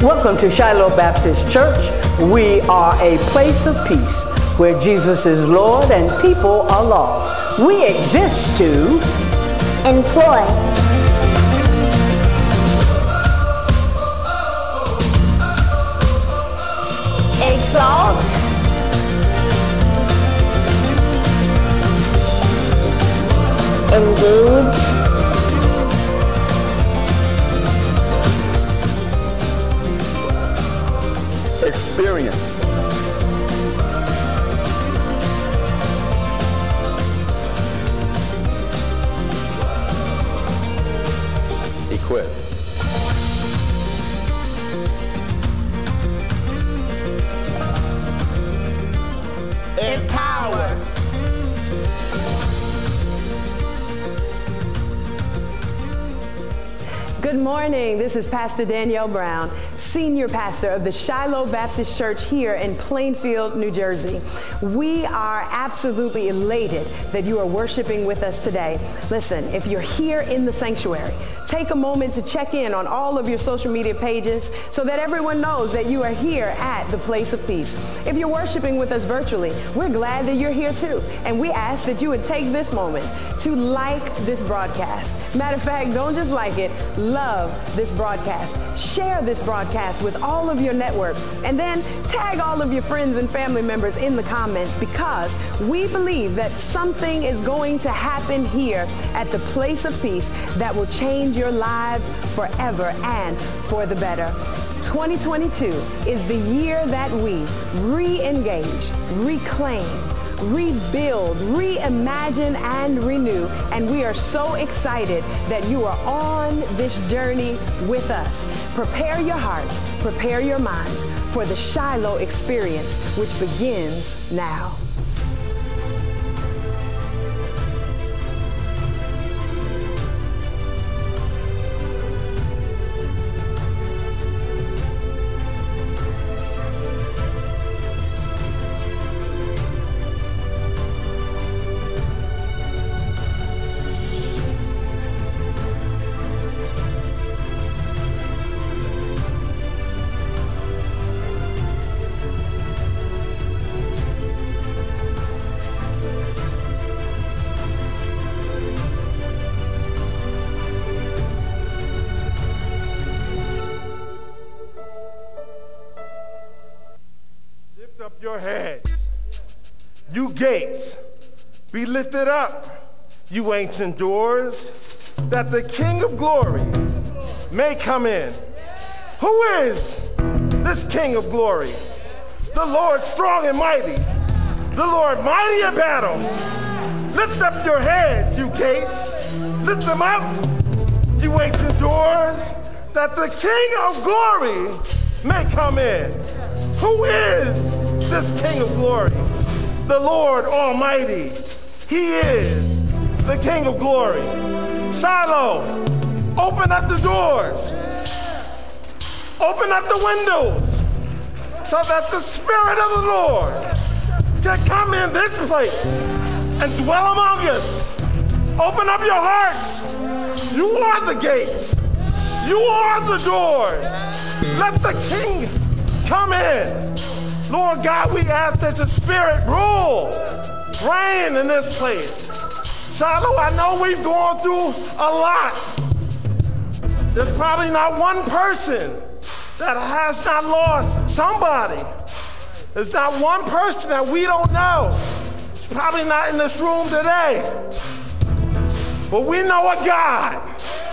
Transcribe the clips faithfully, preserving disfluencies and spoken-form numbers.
Welcome to Shiloh Baptist Church. We are a place of peace where Jesus is Lord and people are loved. We exist to employ, exalt, engage, experience, equip, empower. Good morning. This is Pastor Danielle Brown, Senior Pastor of the Shiloh Baptist Church here in Plainfield, New Jersey. We are absolutely elated that you are worshiping with us today. Listen, if you're here in the sanctuary, take a moment to check in on all of your social media pages so that everyone knows that you are here at the Place of Peace. If you're worshiping with us virtually, we're glad that you're here too. And we ask that you would take this moment to like this broadcast. Matter of fact, don't just like it, love this broadcast. Share this broadcast with all of your network, and then tag all of your friends and family members in the comments, because we believe that something is going to happen here at the Place of Peace that will change your lives forever and for the better. twenty twenty-two is the year that we re-engage, reclaim, rebuild, reimagine, and renew. And we are so excited that you are on this journey with us. Prepare your hearts, prepare your minds for the Shiloh experience, which begins now. Your head, you gates, be lifted up, you ancient doors, that the King of glory may come in. Who is this King of glory? The Lord strong and mighty, the Lord mighty in battle. Lift up your heads, you gates, lift them up, you ancient doors, that the King of glory may come in. Who is this King of glory? The Lord Almighty. He is the King of glory. Shiloh, open up the doors. Open up the windows so that the Spirit of the Lord can come in this place and dwell among us. Open up your hearts. You are the gates. You are the doors. Let the King come in. Lord God, we ask that your Spirit rule, reign in this place. Shiloh, I know we've gone through a lot. There's probably not one person that has not lost somebody. There's not one person that we don't know. It's probably not in this room today. But we know a God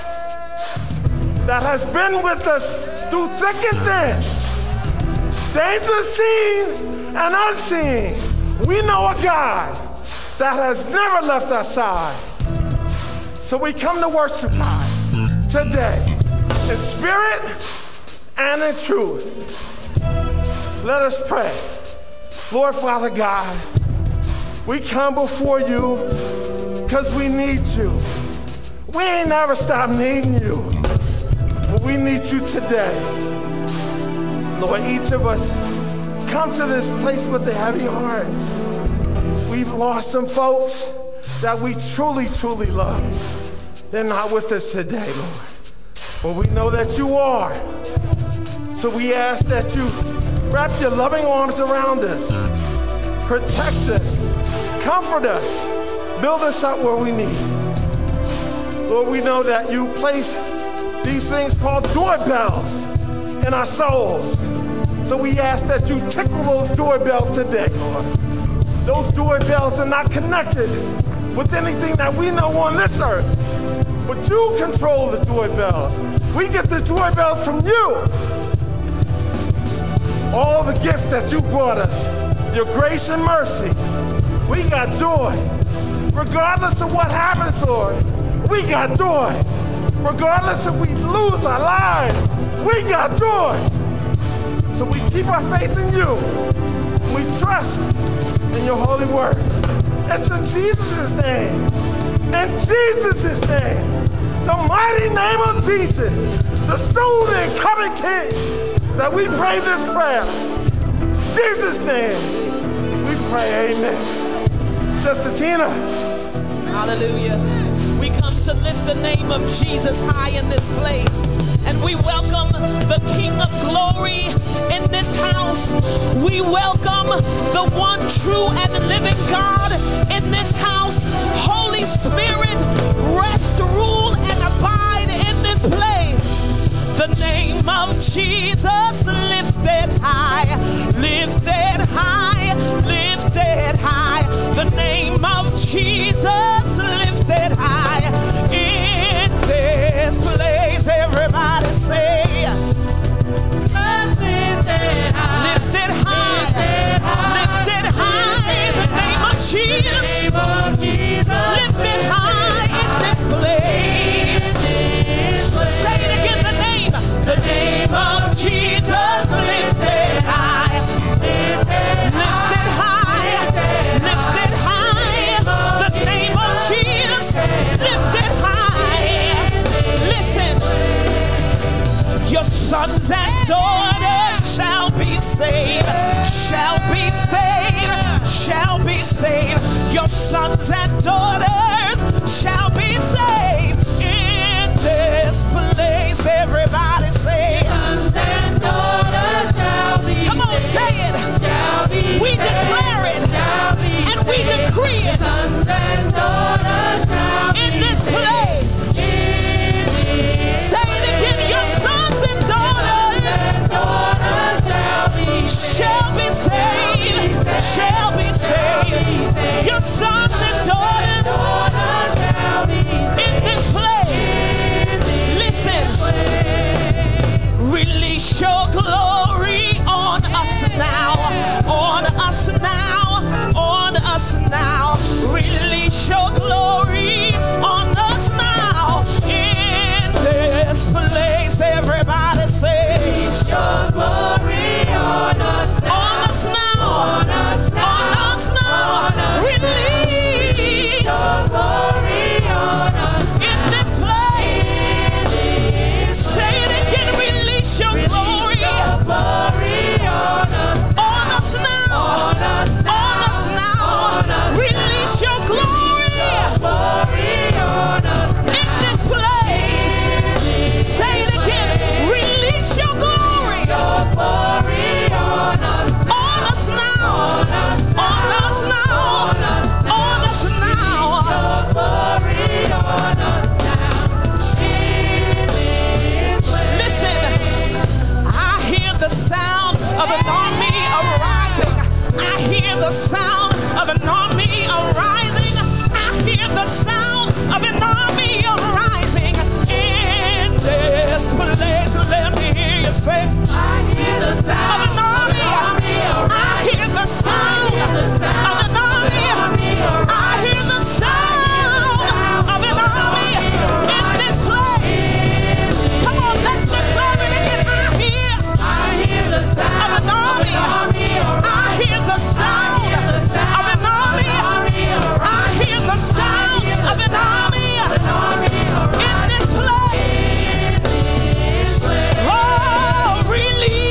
that has been with us through thick and thin. Danger seen and unseen. We know a God that has never left our side. So we come to worship God today in spirit and in truth. Let us pray. Lord Father God, we come before you because we need you. We ain't never stopped needing you, but we need you today. Lord, each of us come to this place with a heavy heart. We've lost some folks that we truly, truly love. They're not with us today, Lord. But we know that you are. So we ask that you wrap your loving arms around us, protect us, comfort us, build us up where we need. Lord, we know that you place these things called doorbells in our souls. So we ask that you tickle those doorbells today, Lord. Those doorbells are not connected with anything that we know on this earth, but you control the doorbells. We get the doorbells from you. All the gifts that you brought us, your grace and mercy, we got joy. Regardless of what happens, Lord, we got joy. Regardless if we lose our lives, we got joy. So we keep our faith in you. We trust in your holy word. It's in Jesus' name. In Jesus' name. The mighty name of Jesus, the soon and coming King, that we pray this prayer. In Jesus' name, we pray, amen. Sister Tina. Hallelujah. We come to lift the name of Jesus high in this place. And we welcome the King of Glory in this house. We welcome the one true and living God in this house. Holy Spirit, rest, rule, and abide in this place. The name of Jesus lifted high, lifted high, lifted high. The name of Jesus lifted high in this place. Everybody say, lifted high, lifted high, lifted high. The name of Jesus lifted high in this place. Say it again, the name, the name of Jesus lifted high, lifted high, lifted high. The name of Jesus lifted high. Listen, your sons and daughters shall be saved, shall be saved, shall be saved. Your sons and daughters shall be saved in this place. Everybody say, sons and daughters shall be saved. Come on, say it. Shall be we declare it and we decree it. Sons and daughters shall in be this place. In this say it again. Your sons and daughters, sons and daughters shall be shall be saved, shall be saved. Your sons and daughters shall be in this place. Listen, release your glory on us now, on us now, on us now. Release your glory on us now in this place. Everybody say, release your glory on us now, on us now, on us now, on us now. Release your glory on us in this place. Say it again, release your glory on us now, on us now. Release your glory in this place. Say it again, release your glory on us now, on us now, on us now. Listen, I hear the sound of an army arising. I hear the sound of an army arising. I hear the sound of an army arising in this place. Let me hear you say, I hear the sound of an army. I hear the sound of an army. I hear the sound of an army in this place. Come on, let's declare it again. I hear, I hear the sound of an army. I hear the sound of an army. I hear the sound of an army in this place. Oh, release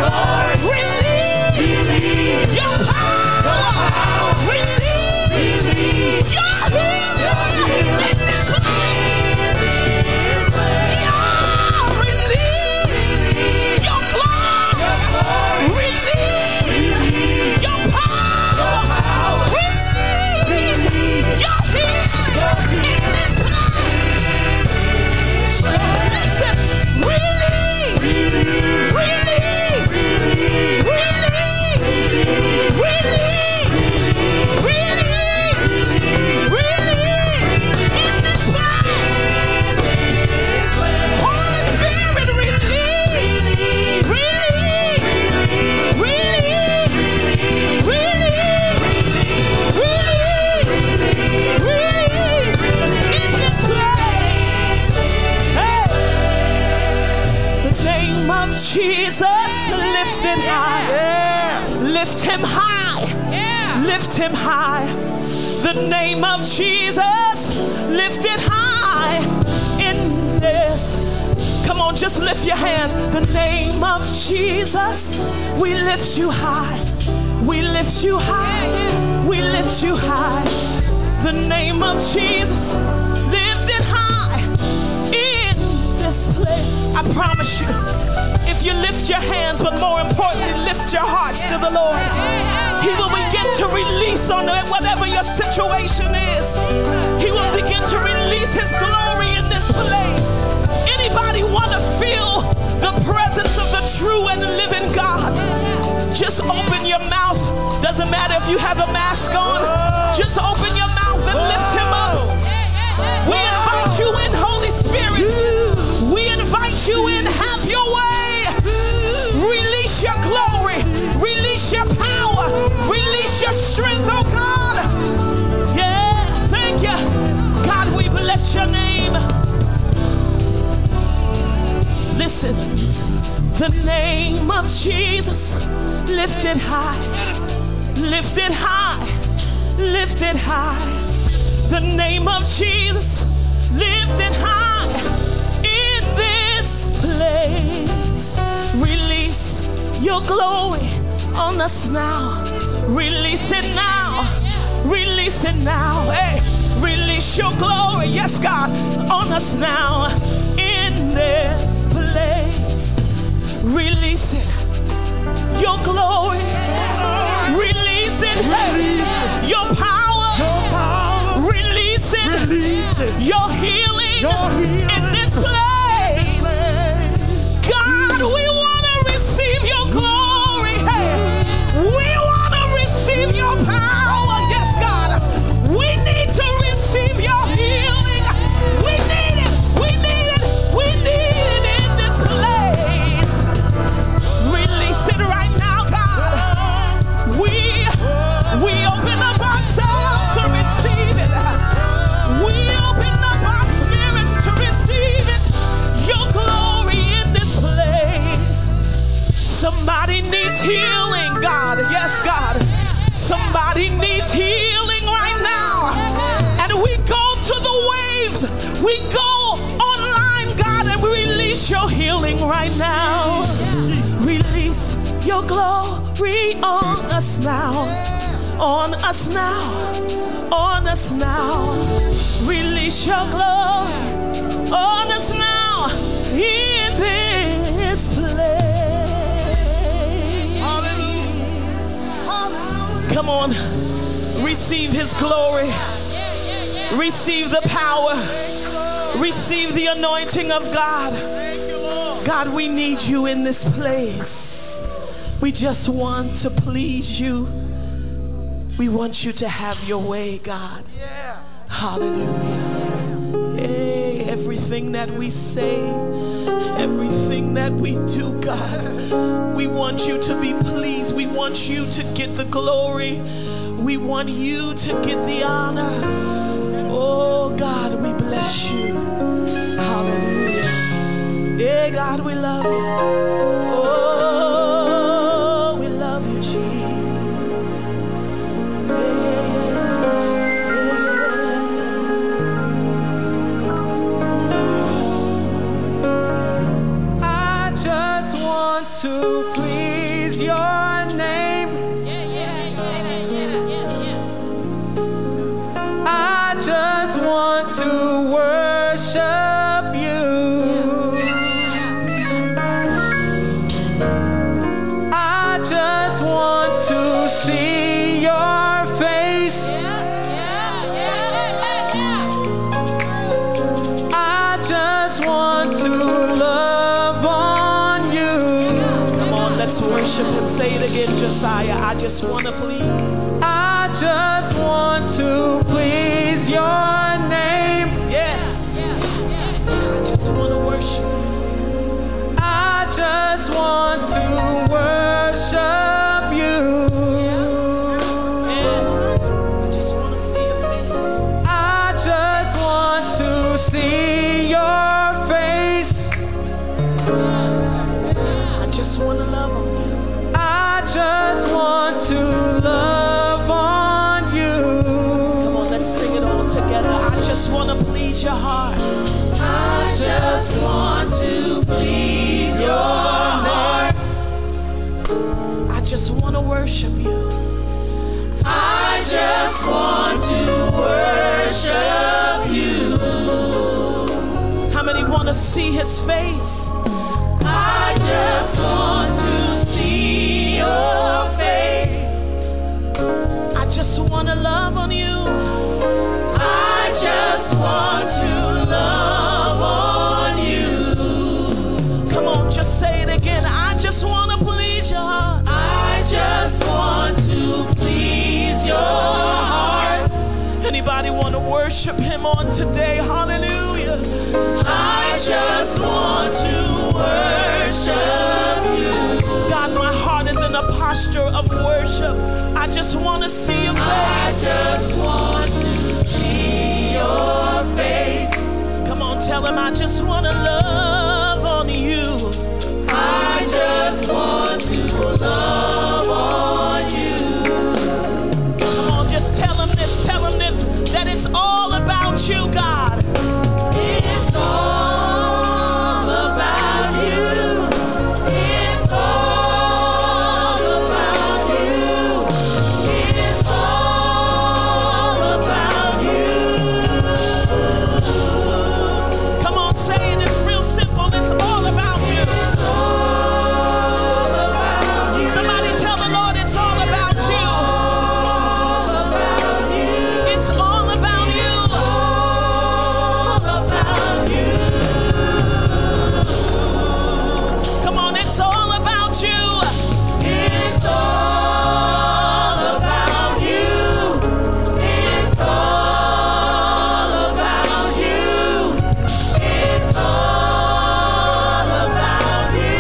Release your power. Release your healing in this place. Yeah, release your glory. Release your power. Release your healing in this place. Listen, release, release, release, release, release, release in this place. Holy Spirit, release, release, release, release, release, release in this place. Hey. The name of Jesus, lift it high. Lift him high. Lift him high. The name of Jesus, lift it high in this. Come on, just lift your hands. The name of Jesus, we lift you high. We lift you high. We lift you high. The name of Jesus, lift it high in this place. I promise you, if you lift your hands, but more importantly, lift your hearts to the Lord, he will begin to release on it, whatever your situation is. He will begin to release his glory in this place. Anybody want to feel the presence of the true and living God? Just open your mouth. Doesn't matter if you have a mask on. Just open your mouth and lift him up. We invite you in, Holy Spirit. We invite you in. Have your way. Release your glory. Release your power. Release your strength, oh God. Yeah, thank you. God, we bless your name. Listen, the name of Jesus, lift it high. Lift it high. Lift it high. The name of Jesus, lift it high in this place. Release your glory on us now. Release it now. Release it now. Hey, release your glory, yes, God, on us now in this place. Release it. Your glory. Release it. Hey, your power. Release it. Your healing in this place. God, we want to receive your glory. Hey, we want to receive your power. Yes, God. We need to receive your healing. We need it. We need it. We need it in this place. Release it right now, God. We we open up ourselves to receive it. We open up our spirits to receive it. Your glory in this place. Somebody needs healing, God. Yes, God. Somebody needs healing right now. And we go to the waves. We go online, God, and we release your healing right now. Release your glory on us now. On us now. On us now. Release your glory on us now in this place. Hallelujah. Come on. Receive his glory. Receive the power. Receive the anointing of God. God, we need you in this place. We just want to please you. We want you to have your way, God. Hallelujah. Hey, everything that we say, everything that we do, God, we want you to be pleased. We want you to get the glory. We want you to get the honor. Oh, God, we bless you. Hallelujah. Hey, God, we love you. Oh, we love you, Jesus. Yeah, yeah, yeah. I just want to please worship him. Say it again, Josiah. I just want to please. I just want to please your name. Yes. I just want to worship you. I just want to worship you. Yes. I just want to see your face. I just want to see your face. I just want to love on you. I just want to love on you. Come on, let's sing it all together. I just want to please your heart. I just want to please your heart. I just want to worship you. I just want to worship you. How many want to see his face? I just want to see your face. I just want to love on you. I just want to love on you. Come on, just say it again. I just want to please your heart. I just want to please your heart. Anybody want to worship him on today? Hallelujah. I just want to worship you. God, my heart is in a posture of worship. I just want to see your face. I just want to see your face. Come on, tell him I just want to love on you. I just want to love on you. Come on, just tell him this, tell him this, that it's all about you, God. It's all about you. It's all about you. It's all about you. Come on, say it, it's real simple, it's all about you. It's all about you. Somebody tell the Lord it's all about you. All about you. It's all about you. All about you. Come on, it's all about you. It's all about you. It's all about you. It's all about you.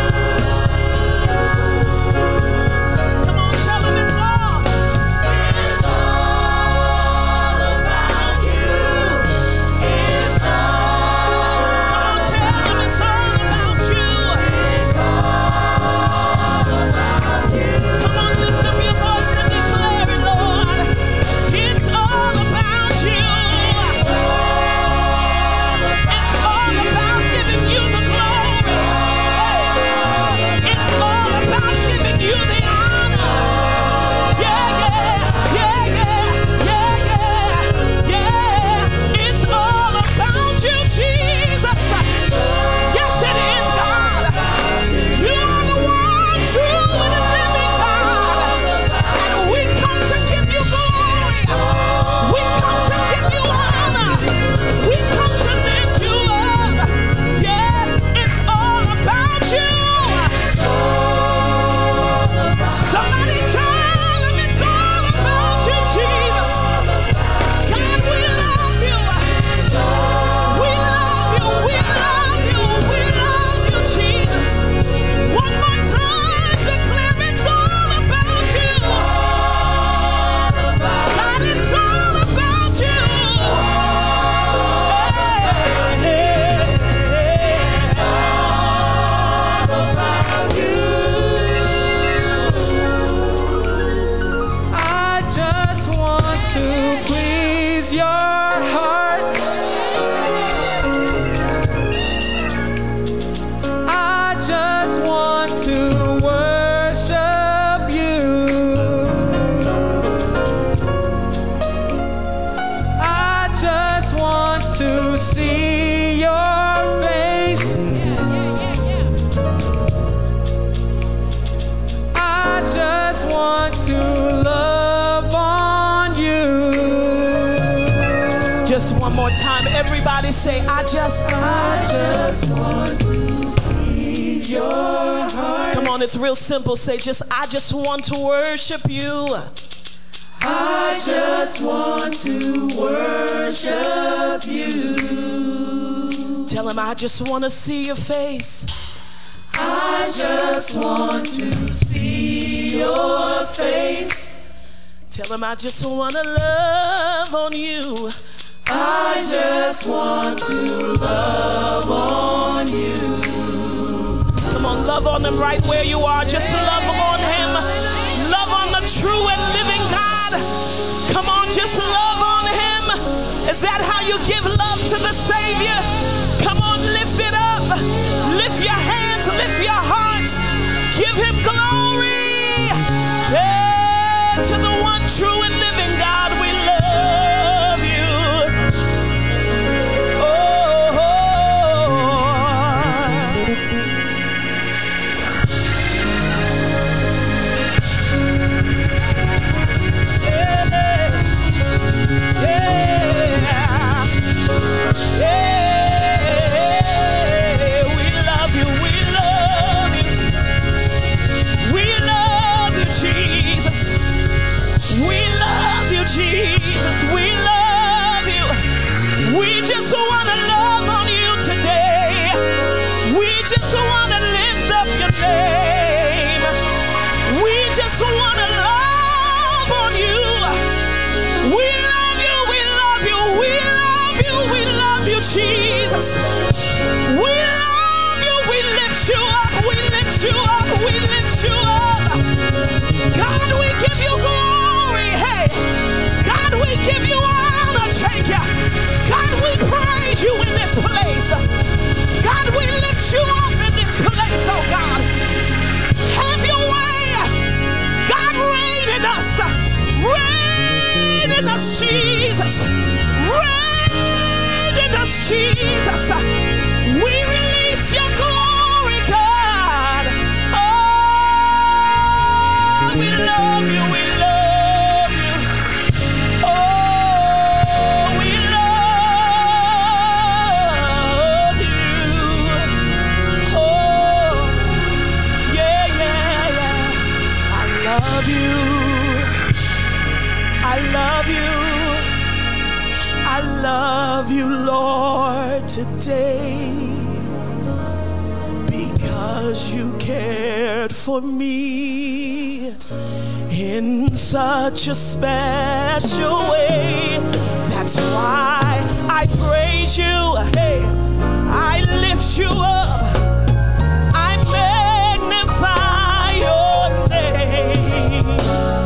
Come on, tell him it's all. It's all about you. It's all. Come on, tell him it's all about you. It's all about you. Come on, lift up your voice and declare it, Lord. It's all about you. It's all about giving you the glory. Hey. It's all about giving you the honor. Yeah, yeah, yeah, yeah, yeah, yeah, yeah. It's all about you, Jesus. Yes, it is, God. You are the one true and the living God. And we come to give you glory. We come to give you honor. We come to lift you up. Yes, it's all about you. Somebody tell him it's all about you, Jesus. God, we love you. We love you. We love you. We love you, Jesus. One more time, declare it's all about you. God, it's all about you. Hey, I just want to please your heart. I just want to worship you. I just want to see your face. I just want to love on you. just one more time, everybody say, I just, I just want to please your heart. come on, on, it's real simple. Say just, I just want to worship you. I just want to worship you. Tell him I just want to see your face. I just want to see your face. Tell him I just want to love on you. I just want to love on you. Come on, love on him right where you are. Just love on him. Love on the true and living God. Come on, just love on him. Is that how you give love to the Savior? Come on, lift it up. Lift your hands, lift your hearts. Give him glory. Yeah, to the one true and living God, we love you. Oh, oh, yeah, yeah, yeah. We love you, we love you. We love you, Jesus. We love you, Jesus. We love you. We just want to love on you today. We just want to lift up your name. We just want to love on you. We love you, we love you, we love you, we love you, Jesus. We love you, we lift you up, we lift you up, we lift you up. God, we give you glory, hey. God, we give you honor, take ya. God, we praise you in this place. God, we lift you up in this place, oh God. Have your way. God, reign in us. Reign in us, Jesus. Reign in us, Jesus. We release your glory, God. Oh, we love you, we love you. Oh, we love you. Oh, yeah, yeah, yeah. I love you. I love you. I love you, Lord, today. Because you cared for me in such a special way. That's why I praise you. Hey, I lift you up. I magnify your name.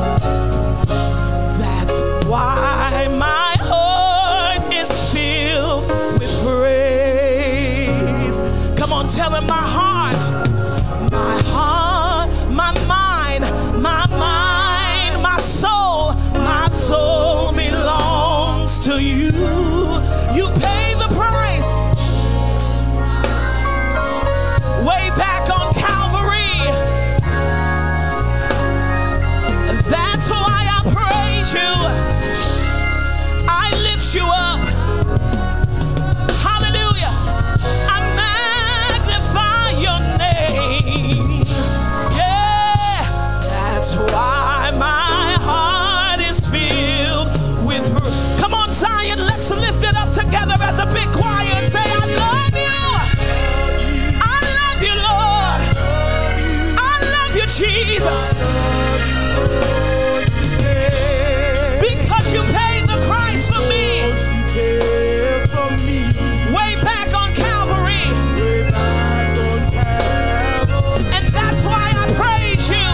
That's why my heart is filled with praise. Come on, tell him my heart, my heart, my mind, my mind, my soul, my soul belongs to you. You pay the price way back on Calvary. And that's why I praise you. I lift you up. Hallelujah. I magnify your name. Yeah. That's why my heart is filled with. Come on, Zion, let's lift it up together as a big choir and say, I love you. I love you, Lord. I love you, Jesus. Because you paid the price for me. Way back on Calvary. And that's why I praise you.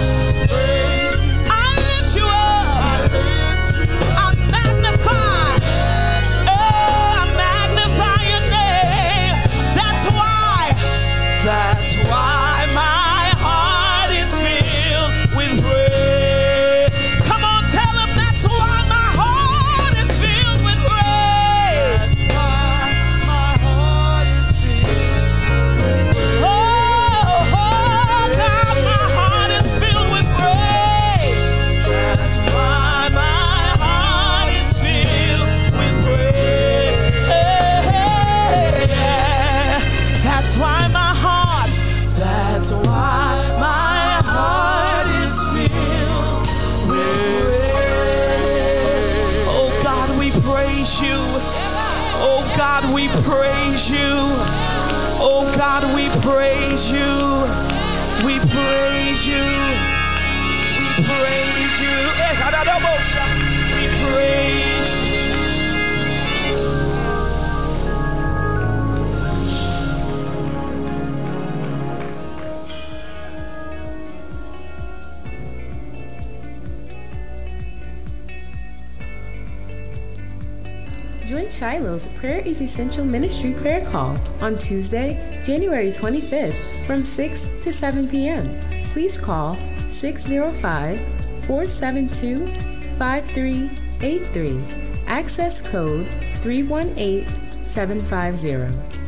I lift you up. I magnify. Oh, I magnify your name. That's why. That's why my heart is filled with praise. Come on, tell him that's why my heart is filled with praise. That's why my heart is filled with praise. Oh, oh, God, my heart is filled with praise. That's why my heart is filled with praise. That's why my heart, you. Oh God, we praise you. Oh God, we praise you. We praise you. We praise you. We praise you. Join Shiloh's Prayer is Essential Ministry prayer call on Tuesday, January twenty-fifth from six to seven p.m. Please call six oh five, four seven two, five three eight three. Access code three one eight, seven five zero.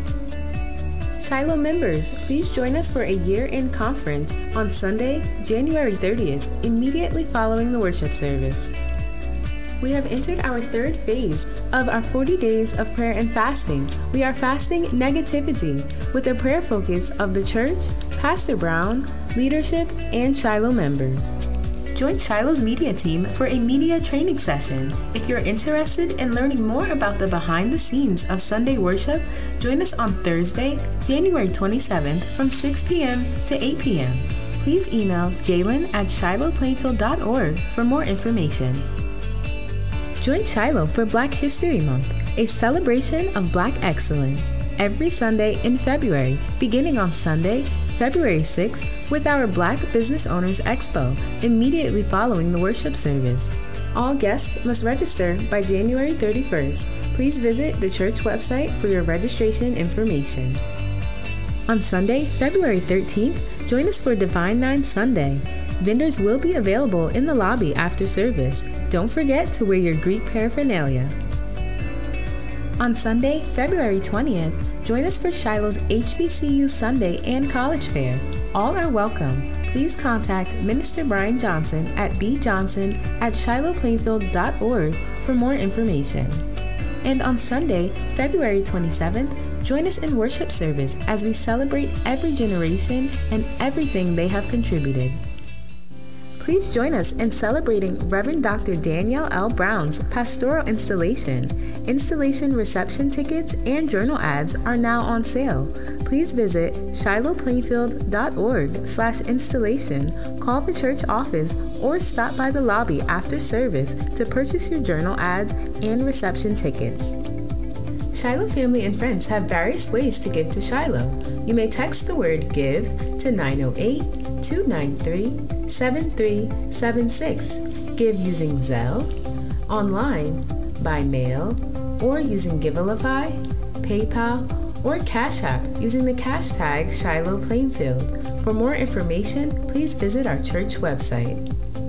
Shiloh members, please join us for a year-end conference on Sunday, January thirtieth, immediately following the worship service. We have entered our third phase of our forty days of prayer and fasting. We are fasting negativity with the prayer focus of the church, Pastor Brown, leadership, and Shiloh members. Join Shiloh's media team for a media training session. If you're interested in learning more about the behind the scenes of Sunday worship, join us on Thursday, January twenty-seventh from six p.m. to eight p.m. Please email Jalen at shiloh plainfield dot org for more information. Join Shiloh for Black History Month, a celebration of Black excellence, every Sunday in February, beginning on Sunday, February sixth, with our Black Business Owners Expo, immediately following the worship service. All guests must register by January thirty-first. Please visit the church website for your registration information. On Sunday, February thirteenth, join us for Divine Nine Sunday. Vendors will be available in the lobby after service. Don't forget to wear your Greek paraphernalia. On Sunday, February twentieth, join us for Shiloh's H B C U Sunday and College Fair. All are welcome. Please contact Minister Brian Johnson at b johnson at shiloh plainfield dot org for more information. And on Sunday, February twenty-seventh, join us in worship service as we celebrate every generation and everything they have contributed. Please join us in celebrating Reverend Doctor Danielle L. Brown's pastoral installation. Installation reception tickets and journal ads are now on sale. Please visit shiloh plainfield dot org slash installation, call the church office, or stop by the lobby after service to purchase your journal ads and reception tickets. Shiloh family and friends have various ways to give to Shiloh. You may text the word GIVE to nine oh eight, two nine three, seven three seven six. Give using Zelle, online, by mail, or using Givelify, PayPal, or Cash App using the cash tag Shiloh Plainfield. For more information, please visit our church website.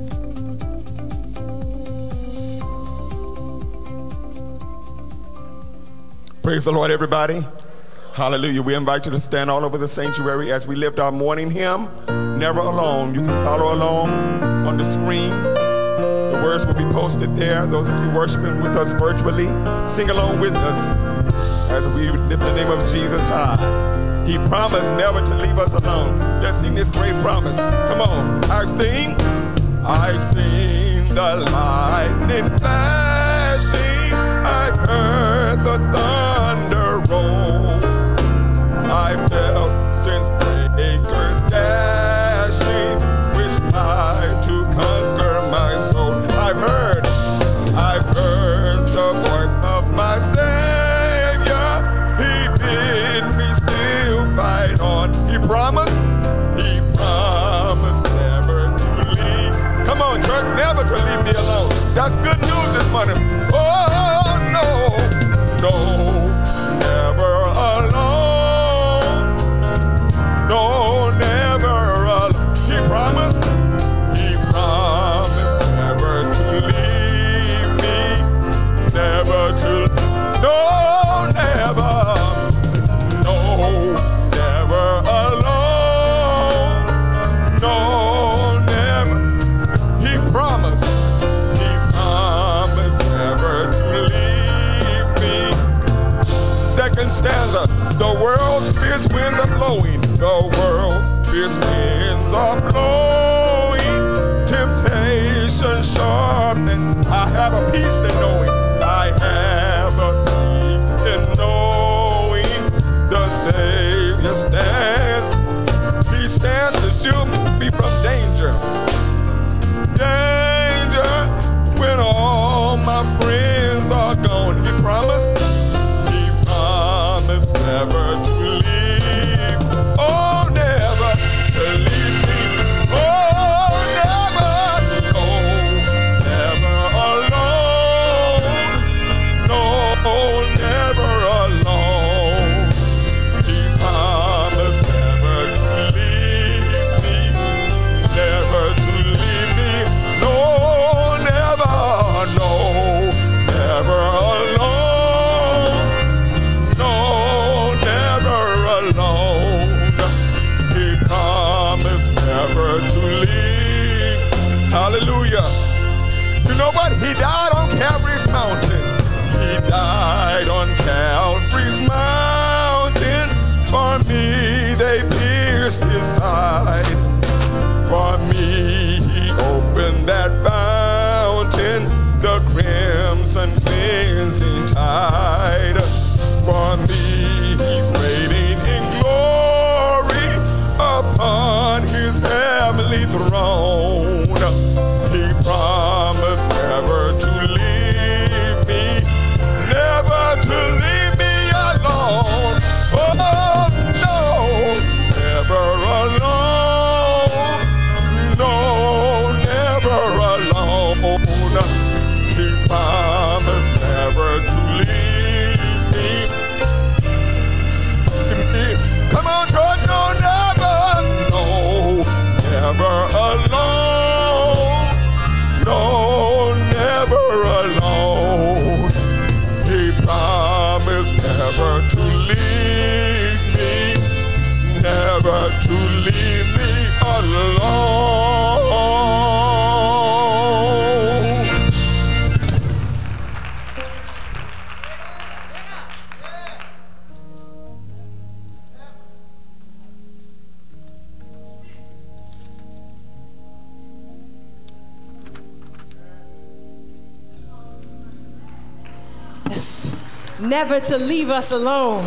Praise the Lord, everybody. Hallelujah. We invite you to stand all over the sanctuary as we lift our morning hymn, Never Alone. You can follow along on the screen. The words will be posted there. Those of you worshiping with us virtually, sing along with us as we lift the name of Jesus high. He promised never to leave us alone. Let's sing this great promise. Come on. I've seen, I've seen the lightning flashing. I've heard the thunder roll. I felt since breakers dashing, which tried to conquer my soul. I've heard, I've heard the voice of my Savior. He bid me still fight on. He promised, he promised never to leave. Come on, church, never to leave me alone. That's good news this morning. Oh, no, no, never alone. No, never alone. He promised, he promised never to leave me, never to, no, never, no, never alone. No, never. He promised, he promised never to leave me. Second stanza, the world's fierce winds are blowing. The world's fierce winds are blowing. Temptation sharpening. I have a peace in knowing. I have He died on Calvary's mountain. He died on Calvary's mountain. For me, they pierced his side. For me, he opened that fountain, the crimson cleansing tide. For me, he's reigning in glory upon his heavenly throne. He promised never to leave me, never to leave me alone. Oh no, never alone. No, never alone. He promised never to leave me. Come on, Troy, no, never, no, never alone. No, never alone. He promised never to leave me, never to leave me alone. Never to leave us alone.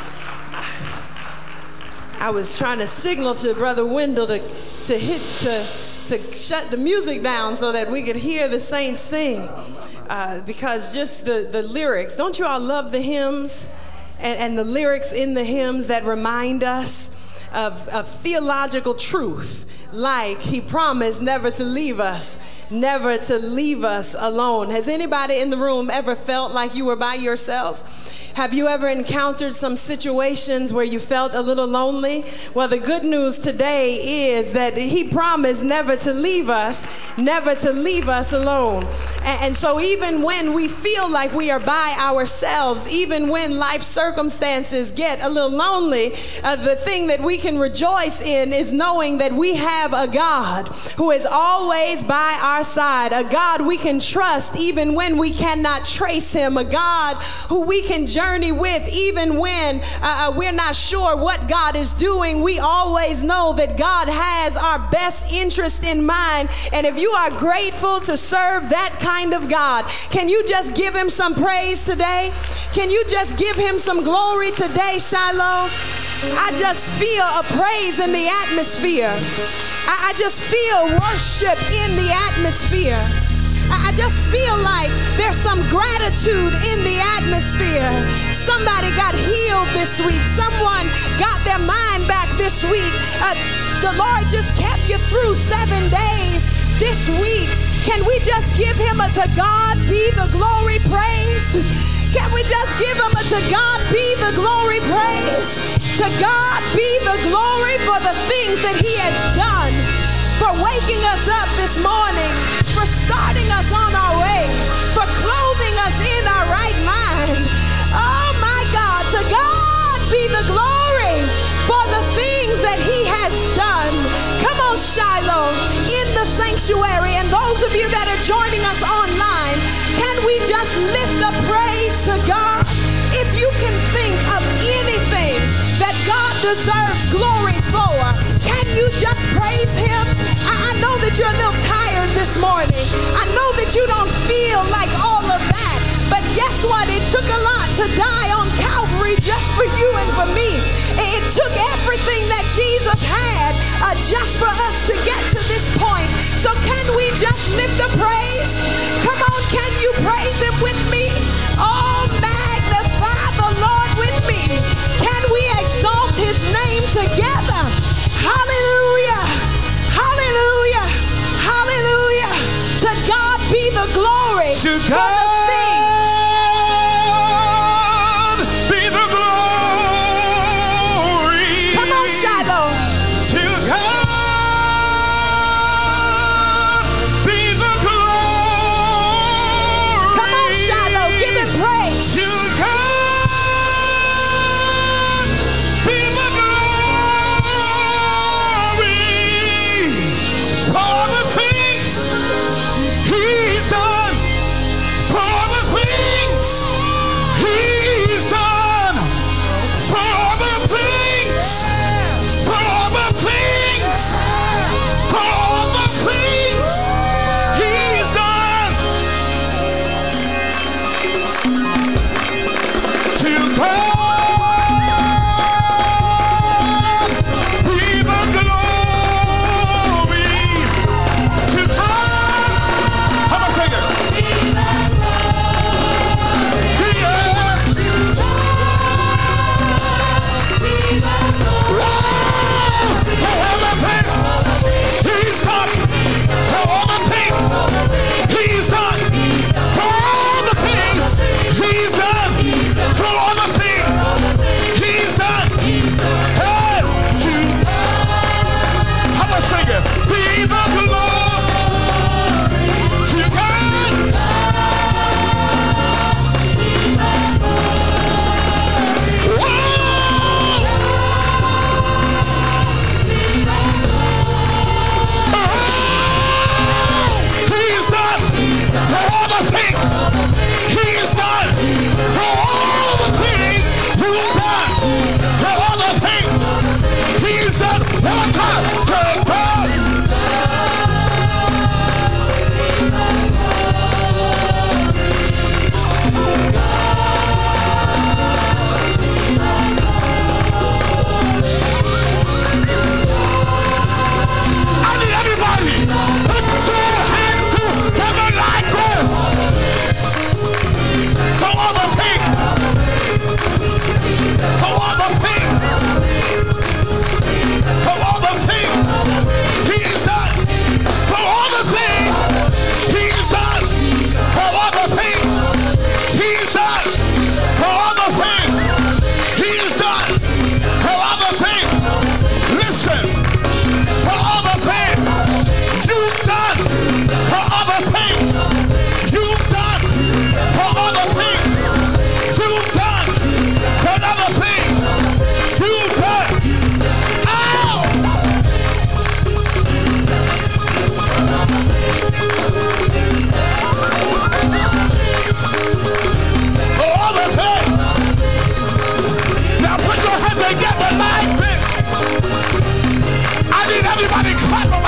I was trying to signal to Brother Wendell to, to hit the, to shut the music down so that we could hear the saints sing. Uh, because just the, the lyrics, don't you all love the hymns and, and the lyrics in the hymns that remind us of, of theological truth? Like he promised never to leave us, never to leave us alone. Has anybody in the room ever felt like you were by yourself? Have you ever encountered some situations where you felt a little lonely? Well, the good news today is that he promised never to leave us, never to leave us alone. And, and so even when we feel like we are by ourselves, even when life circumstances get a little lonely, uh, the thing that we can rejoice in is knowing that we have a God who is always by our side, a God we can trust even when we cannot trace him, a God who we can journey with even when uh, we're not sure what God is doing. We always know that God has our best interest in mind. And if you are grateful to serve that kind of God, can you just give him some praise today? Can you just give him some glory today, Shiloh? I just feel a praise in the atmosphere. I, I just feel worship in the atmosphere. I just feel like there's some gratitude in the atmosphere. Somebody got healed this week. Someone got their mind back this week. Uh, the Lord just kept you through seven days this week. Can we just give him a to God be the glory praise? Can we just give him a to God be the glory praise? To God be the glory for the things that he has done, for waking us up this morning, for starting us on our way, for clothing us in our right mind. Oh my God, to God be the glory for the things that he has done. Come on, Shiloh, in the sanctuary, and those of you that are joining us online, can we just lift the praise to God? If you can think of anything that God deserves glory for, can you just praise him? I, I know that you're a little tired this morning. I know that you don't feel like all of that, but guess what? It took a lot to die on Calvary just for you and for me. It took everything that Jesus had uh, just for us to get to this point. So can we just lift the praise? Come on, can you praise him with me? Oh, magnify the Lord with me. Can we exalt his name together? Hallelujah. Hallelujah. Hallelujah. To God be the glory. To God be the glory. 'Come on, Shiloh. To God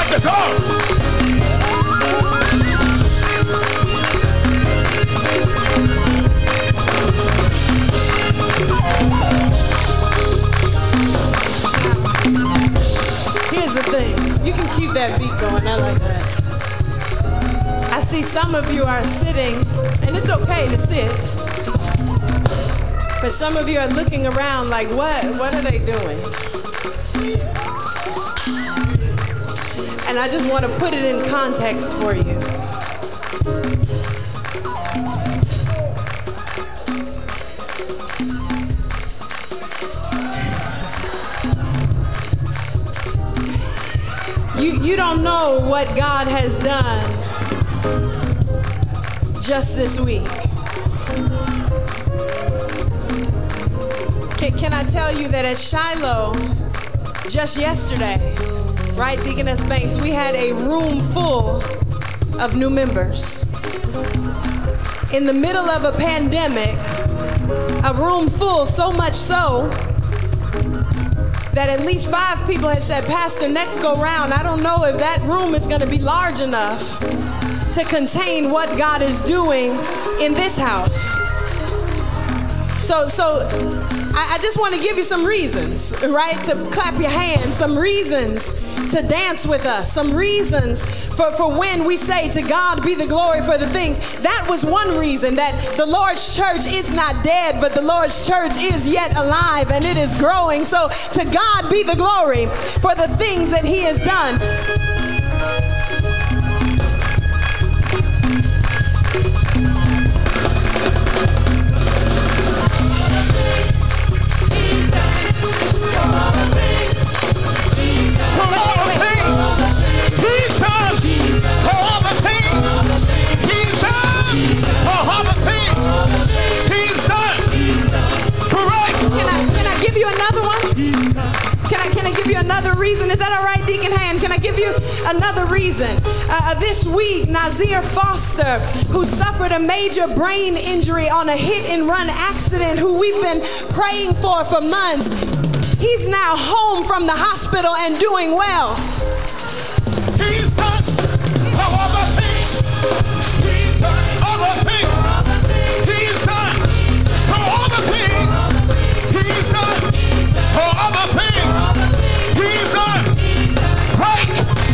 Let's go. Here's the thing. You can keep that beat going. I like that. I see some of you are sitting, and it's okay to sit. But some of you are looking around like, what, what are they doing? And I just want to put it in context for you. You, you don't know what God has done just this week. Can, can I tell you that at Shiloh, just yesterday, right, Deaconess Banks, we had a room full of new members. In the middle of a pandemic, a room full, so much so that at least five people had said, Pastor, next go round, I don't know if that room is going to be large enough to contain what God is doing in this house. So, so I, I just want to give you some reasons, right, to clap your hands, some reasons to dance with us, some reasons for, for when we say to God be the glory for the things. That was one reason, that the Lord's church is not dead, but the Lord's church is yet alive and it is growing. So to God be the glory for the things that he has done. Another reason. Is that all right, Deacon Hand? Can I give you another reason? Uh, this week, Nazir Foster, who suffered a major brain injury on a hit and run accident, who we've been praying for for months, he's now home from the hospital and doing well. He's done for other things. He's done other things. He's done for other things. He's done for other things. He's done. Break.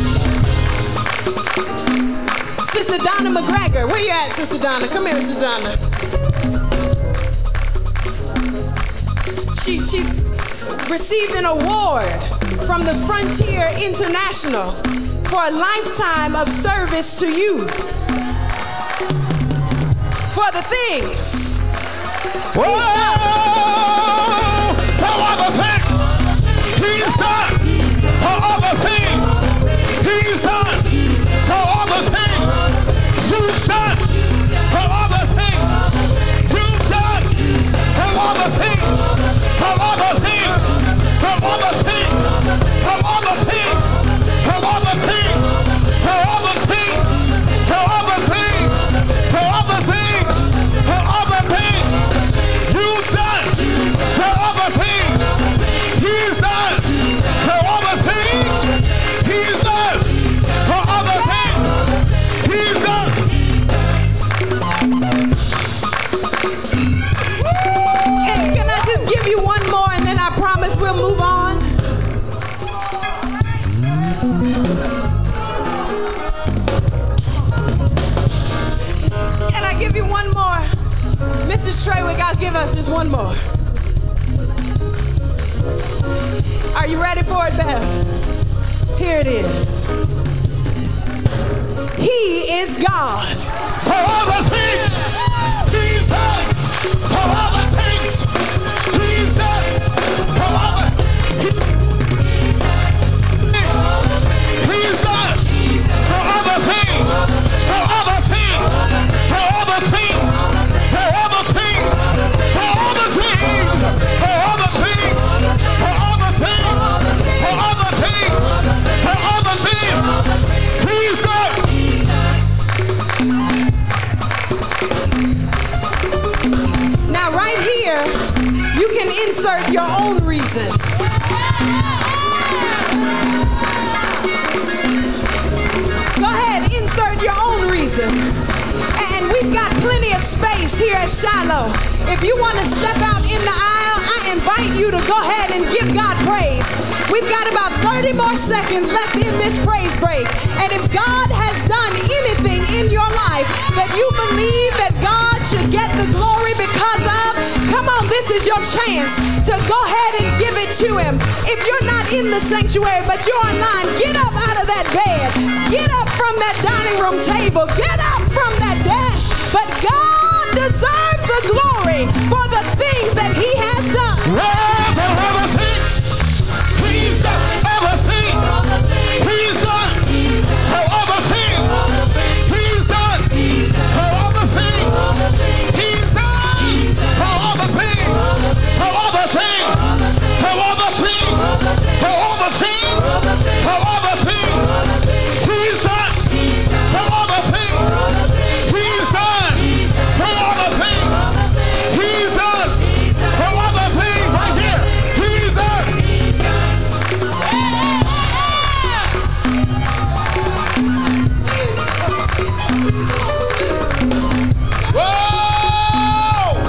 Sister Donna McGregor, where you at, Sister Donna? Come here, Sister Donna. She, she's received an award from the Frontier International for a lifetime of service to youth. For the things. Whoa! For other things. He's done. For other things. He's done. For other things. You've done. For other things. You've done. For other things. For other things. For other things. For other things. For other things. For other things. For other things. For other things. For other things. You've done. For other things. He's done. For other things. He's done. For other things. He's done. Can, can I just give you one more and then I promise we'll move on? Can I give you one more? Missus Treywick, I'll give us just one more. Are you ready for it, Beth? Here it is. He is God. For other things. He's done. For other things. He's done. For other things. He's done. For other things. For other things. For other things. For other things. For other things. For other things. For other things. For other things. For other things. He's done. Now, right here, you can insert your own reason. place here at Shiloh. If you want to step out in the aisle, I invite you to go ahead and give God praise. We've got about thirty more seconds left in this praise break. And if God has done anything in your life that you believe that God should get the glory because of, come on, this is your chance to go ahead and give it to him. If you're not in the sanctuary, but you're online, get up out of that bed. Get up from that dining room table. Get up from that desk. But God deserves the glory for the things that he has done. Well, for all the things he's done, all the things he's done, for all the things he's done, for all the things he's done, for all the things, for all the things, for all the things, for all the things, for all the things he's done, for all the things he's done, for all the things he's done, for all the things right here he's done. Whoa!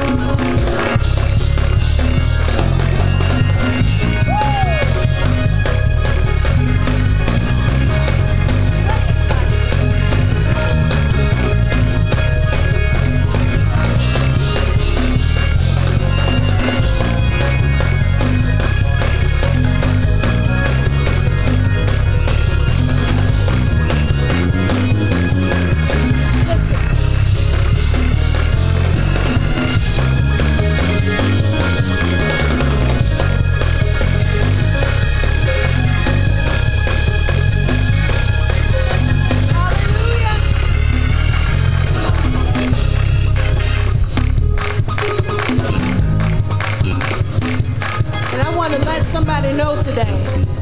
And I want to let somebody know today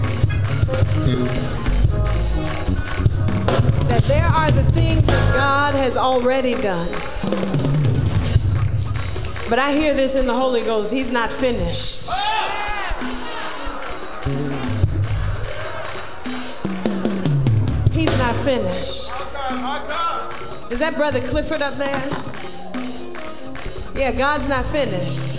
that there are the things that God has already done. But I hear this in the Holy Ghost. He's not finished. He's not finished. Is that Brother Clifford up there? Yeah, God's not finished.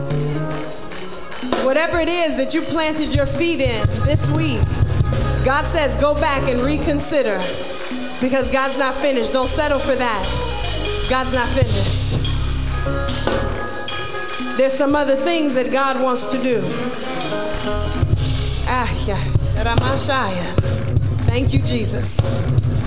Whatever it is that you planted your feet in this week, God says go back and reconsider, because God's not finished. Don't settle for that. God's not finished. There's some other things that God wants to do. Ah, yeah. Ramashaya. Thank you, Jesus.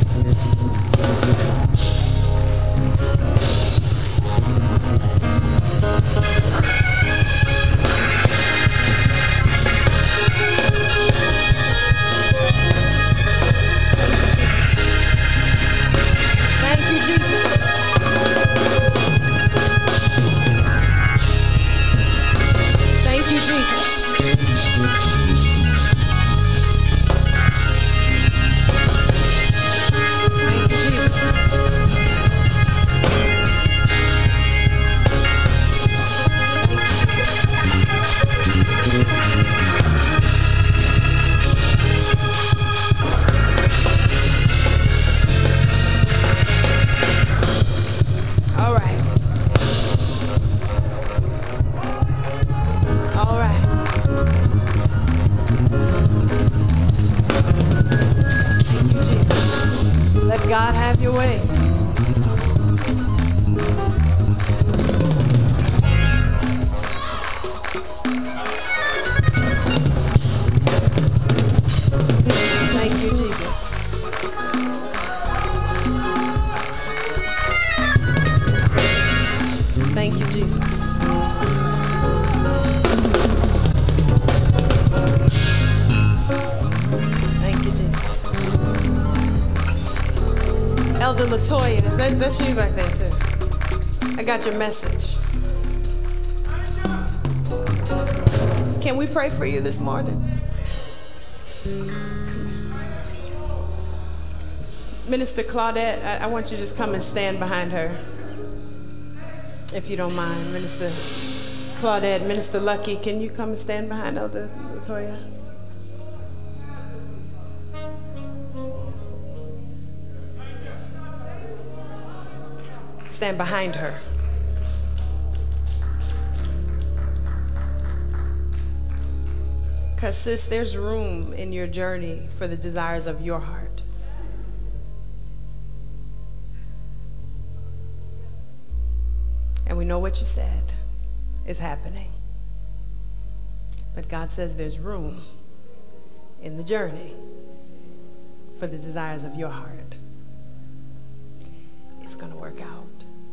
Thank you, Jesus. Thank you, Jesus. Thank you, Jesus. All right. All right. Thank you, Jesus. Let God have your way. Thank you, Jesus. Thank you, Jesus. Thank you, Jesus. Elder Latoya, is that, that's you back there too? I got your message. Can we pray for you this morning? Minister Claudette, I, I want you to just come and stand behind her, if you don't mind. Minister Claudette, Minister Lucky, can you come and stand behind Elder Latoya? stand behind her. Because, sis, there's room in your journey for the desires of your heart. And we know what you said is happening. But God says there's room in the journey for the desires of your heart. It's going to work out.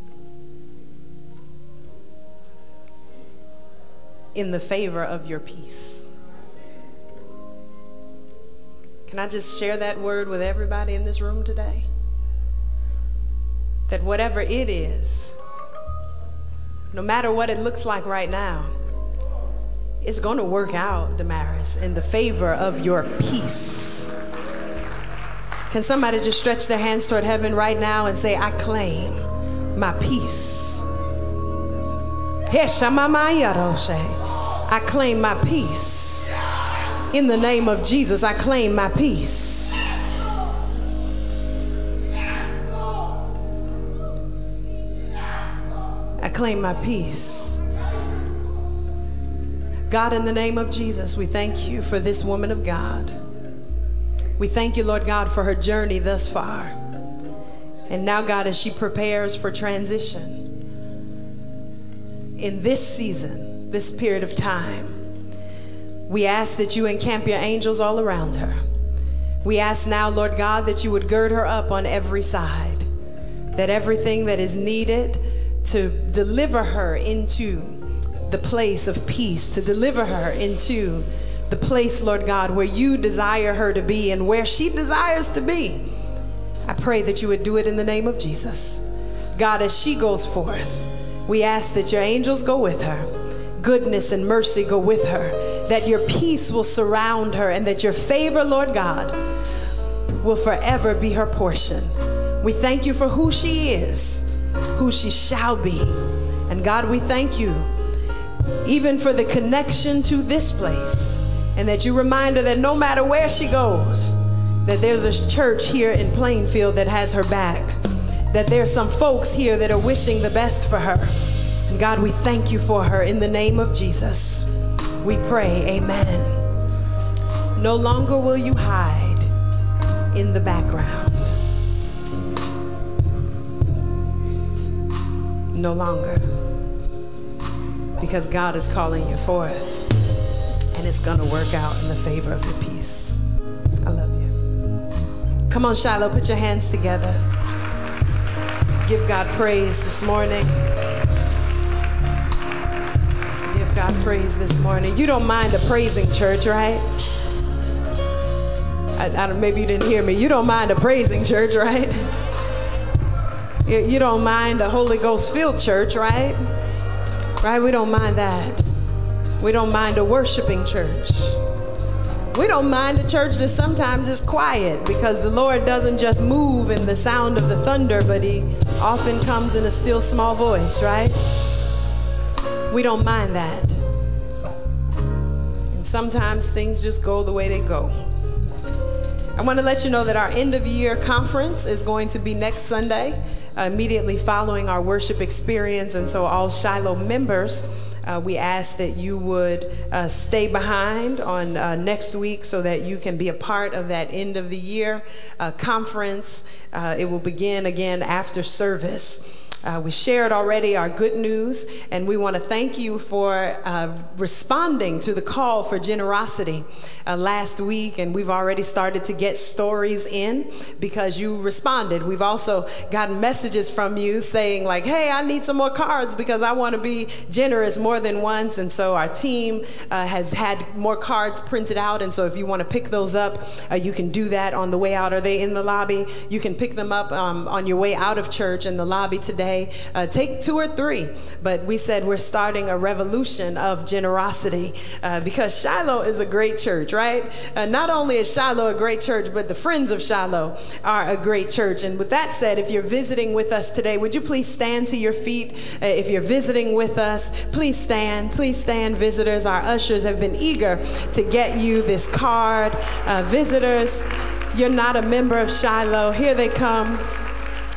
In the favor of your peace. Can I just share that word with everybody in this room today? That whatever it is, no matter what it looks like right now, it's going to work out, Damaris, in the favor of your peace. Can somebody just stretch their hands toward heaven right now and say, I claim my peace. I claim my peace. In the name of Jesus, I claim my peace. I claim my peace. God, in the name of Jesus, we thank you for this woman of God. We thank you, Lord God, for her journey thus far. And now, God, as she prepares for transition in this season, this period of time, we ask that you encamp your angels all around her. We ask now, Lord God, that you would gird her up on every side, that everything that is needed to deliver her into the place of peace, to deliver her into the place, Lord God, where you desire her to be and where she desires to be. I pray that you would do it in the name of Jesus. God, as she goes forth, we ask that your angels go with her, goodness and mercy go with her, that your peace will surround her, and that your favor, Lord God, will forever be her portion. We thank you for who she is, who she shall be. And God, we thank you even for the connection to this place, and that you remind her that no matter where she goes, that there's a church here in Plainfield that has her back, that there's some folks here that are wishing the best for her. And God, we thank you for her in the name of Jesus. We pray, amen. No longer will you hide in the background. No longer. Because God is calling you forth, and it's going to work out in the favor of your peace. I love you. Come on, Shiloh, put your hands together. Give God praise this morning. Give God praise this morning. You don't mind a praising church, right? I, I don't, maybe you didn't hear me. You don't mind a praising church, right? You, you don't mind a Holy Ghost filled church, right? Right? We don't mind that. We don't mind a worshiping church. We don't mind a church that sometimes is quiet, because the Lord doesn't just move in the sound of the thunder, but he often comes in a still small voice, right? We don't mind that. And sometimes things just go the way they go. I want to let you know that our end of year conference is going to be next Sunday, uh, immediately following our worship experience. And so all Shiloh members, Uh, we ask that you would uh, stay behind on uh, next week so that you can be a part of that end of the year uh, conference. Uh, it will begin again after service. Uh, we shared already our good news, and we want to thank you for uh, responding to the call for generosity uh, last week, and we've already started to get stories in because you responded. We've also gotten messages from you saying like, hey, I need some more cards because I want to be generous more than once, and so our team uh, has had more cards printed out, and so if you want to pick those up, uh, you can do that on the way out. Are they in the lobby? You can pick them up um, on your way out of church in the lobby today. Uh, take two or three, but we said we're starting a revolution of generosity uh, because Shiloh is a great church, right? Uh, not only is Shiloh a great church, but the Friends of Shiloh are a great church. And with that said, if you're visiting with us today, would you please stand to your feet? Uh, if you're visiting with us, please stand. Please stand, visitors. Our ushers have been eager to get you this card. Uh, visitors, you're not a member of Shiloh. Here they come.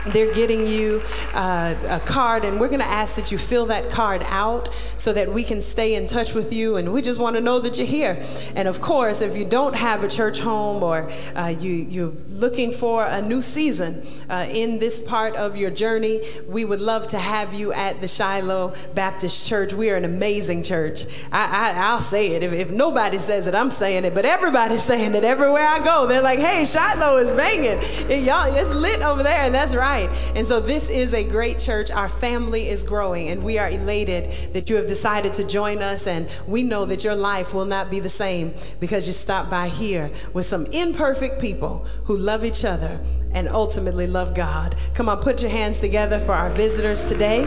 they're getting you uh, a card, and we're going to ask that you fill that card out so that we can stay in touch with you, and we just want to know that you're here. And of course, if you don't have a church home, or uh, you, you're looking for a new season uh, in this part of your journey, we would love to have you at the Shiloh Baptist Church. We are an amazing church. I, I, I'll say it. If, if nobody says it, I'm saying it, but everybody's saying it. Everywhere I go, they're like, hey, Shiloh is banging. Y'all, it's lit over there, and that's right. And so this is a great church. Our family is growing, and we are elated that you have decided to join us. And we know that your life will not be the same because you stopped by here with some imperfect people who love each other and ultimately love God. Come on, put your hands together for our visitors today.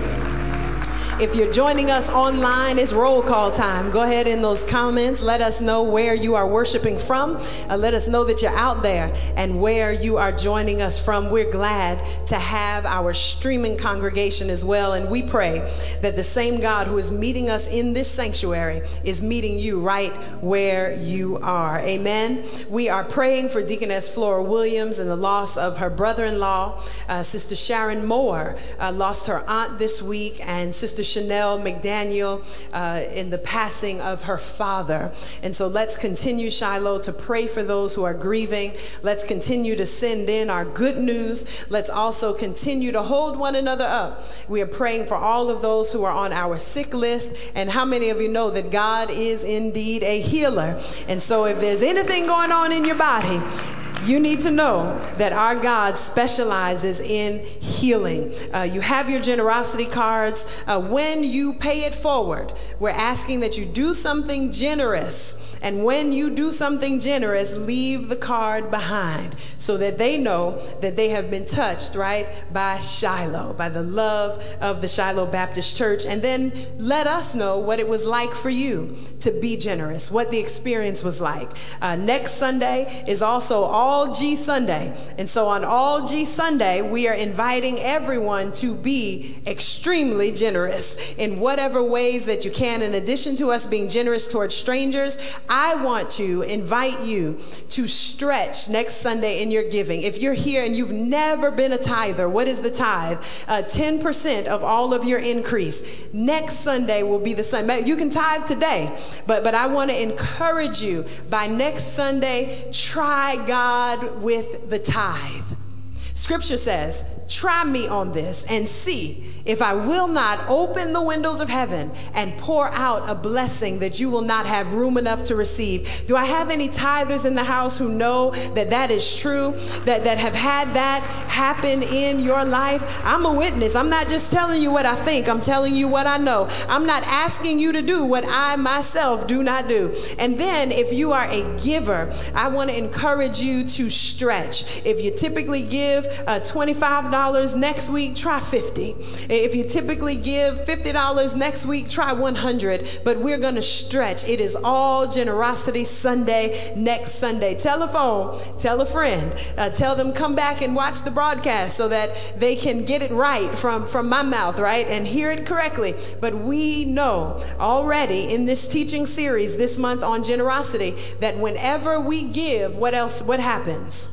If you're joining us online, it's roll call time. Go ahead in those comments. Let us know where you are worshiping from. Uh, let us know that you're out there and where you are joining us from. We're glad to have our streaming congregation as well. And we pray that the same God who is meeting us in this sanctuary is meeting you right where you are. Amen. We are praying for Deaconess Flora Williams and the loss of her brother-in-law. Uh, Sister Sharon Moore uh, lost her aunt this week, and Sister Chanel McDaniel uh, in the passing of her father. And so let's continue, Shiloh, to pray for those who are grieving. Let's continue to send in our good news. Let's also continue to hold one another up. We are praying for all of those who are on our sick list. And how many of you know that God is indeed a healer? And so if there's anything going on in your body, you need to know that our God specializes in healing. Uh, you have your generosity cards. Uh, when you pay it forward, we're asking that you do something generous. And when you do something generous, leave the card behind so that they know that they have been touched, right, by Shiloh, by the love of the Shiloh Baptist Church. And then let us know what it was like for you to be generous, what the experience was like. Uh, next Sunday is also All G Sunday. And so on All G Sunday, we are inviting everyone to be extremely generous in whatever ways that you can. In addition to us being generous towards strangers, I want to invite you to stretch next Sunday in your giving. If you're here and you've never been a tither, what is the tithe? Uh, ten percent of all of your increase. Next Sunday will be the Sunday. You can tithe today, but, but I want to encourage you, by next Sunday, try God with the tithe. Scripture says, try me on this and see if I will not open the windows of heaven and pour out a blessing that you will not have room enough to receive. Do I have any tithers in the house who know that that is true, that, that have had that happen in your life? I'm a witness. I'm not just telling you what I think. I'm telling you what I know. I'm not asking you to do what I myself do not do. And then if you are a giver, I want to encourage you to stretch. If you typically give uh, twenty-five dollars next week, try fifty. If you typically give fifty dollars next week, try one hundred, but we're going to stretch. It is All Generosity Sunday next Sunday. Tell a phone, tell a friend, uh, tell them come back and watch the broadcast so that they can get it right from, from my mouth, right, and hear it correctly. But we know already in this teaching series this month on generosity that whenever we give, what else, what happens?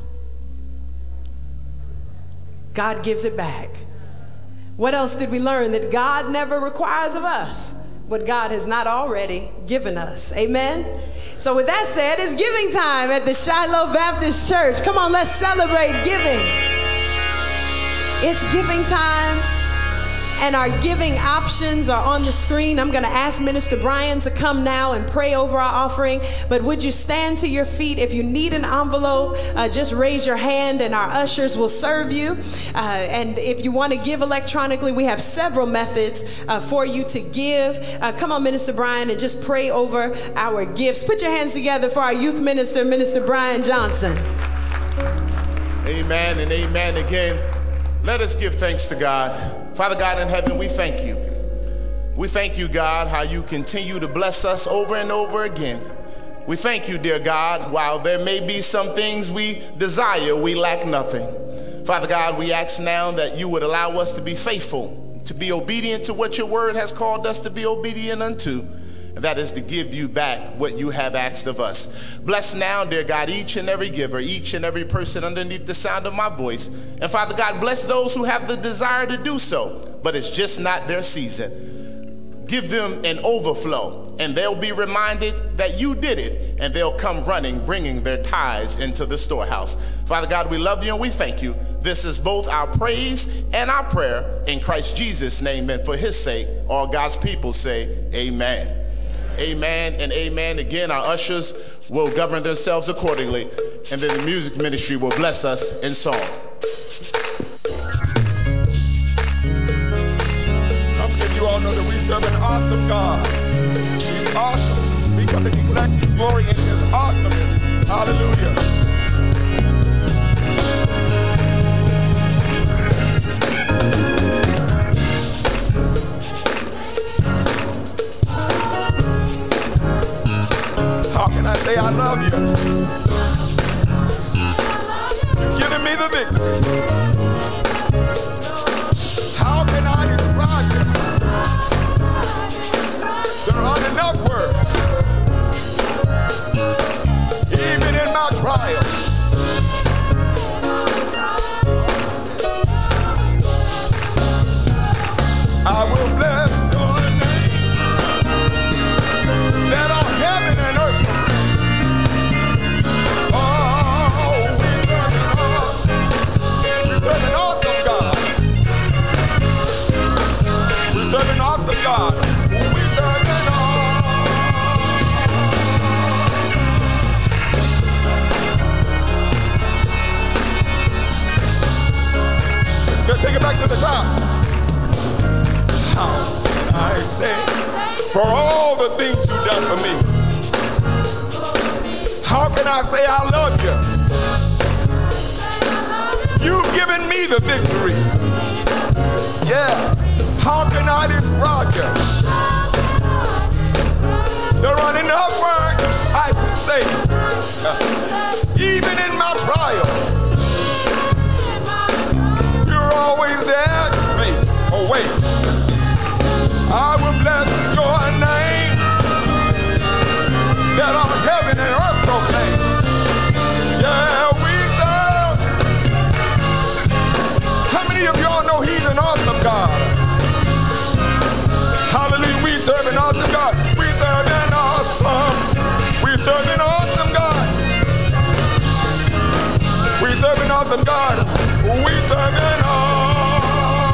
God gives it back. What else did we learn? That God never requires of us what God has not already given us. Amen? So with that said, it's giving time at the Shiloh Baptist Church. Come on, let's celebrate giving. It's giving time. And our giving options are on the screen. I'm going to ask Minister Brian to come now and pray over our offering. But would you stand to your feet? If you need an envelope, uh, just raise your hand and our ushers will serve you. Uh, and if you want to give electronically, we have several methods uh, for you to give. Uh, come on, Minister Brian, and just pray over our gifts. Put your hands together for our youth minister, Minister Brian Johnson. Amen and amen again. Let us give thanks to God. Father God in heaven, we thank you. We thank you, God, how you continue to bless us over and over again. We thank you, dear God, while there may be some things we desire, we lack nothing. Father God, we ask now that you would allow us to be faithful, to be obedient to what your word has called us to be obedient unto. and that is to give you back what you have asked of us. Bless now, dear God, each and every giver, each and every person underneath the sound of my voice. And Father God, bless those who have the desire to do so, but it's just not their season. Give them an overflow, and they'll be reminded that you did it, and they'll come running, bringing their tithes into the storehouse. Father God, we love you and we thank you. This is both our praise and our prayer in Christ Jesus' name, and for his sake, all God's people say amen. Amen and amen. Again, our ushers will govern themselves accordingly, and then the music ministry will bless us in song. How many of you all know that we serve an awesome God? He's awesome. We come to declare his glory in his awesomeness. Hallelujah. How can I say I love you? You've given me the victory. How can I describe you? There aren't enough words. Even in my trials, I will bless your name. Let all heaven and earth proclaim. Oh, we serve an awesome, we serve an awesome God. We serve an awesome God. We serve an awesome. Let's take it back to the top. How can I say for all the things you've done for me? How can I say I love you? You've given me the victory. Yeah. How can I describe you? There aren't enough words I can say. Even in my trials, you're always there to make a way. I will bless your name. Let all heaven and earth proclaim. Yeah, we serve. How many of y'all know he's an awesome God? Hallelujah, we serve an awesome God. We serve an awesome. We serve an awesome God. We serve an awesome God. We serve an awesome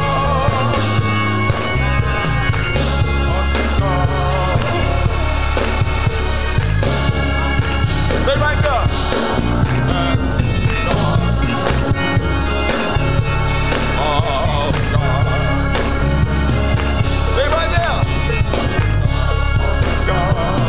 God. Stay right there. Oh, God. Stay right there. God.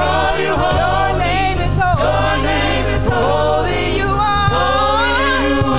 Holy you are.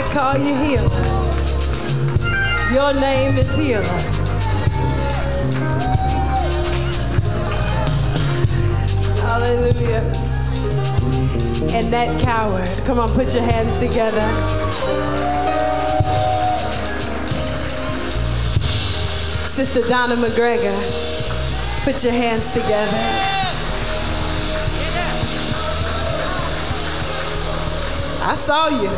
call you healer. Your name is healer. Hallelujah. And that coward, come on, put your hands together. Sister Donna McGregor, put your hands together. I saw you.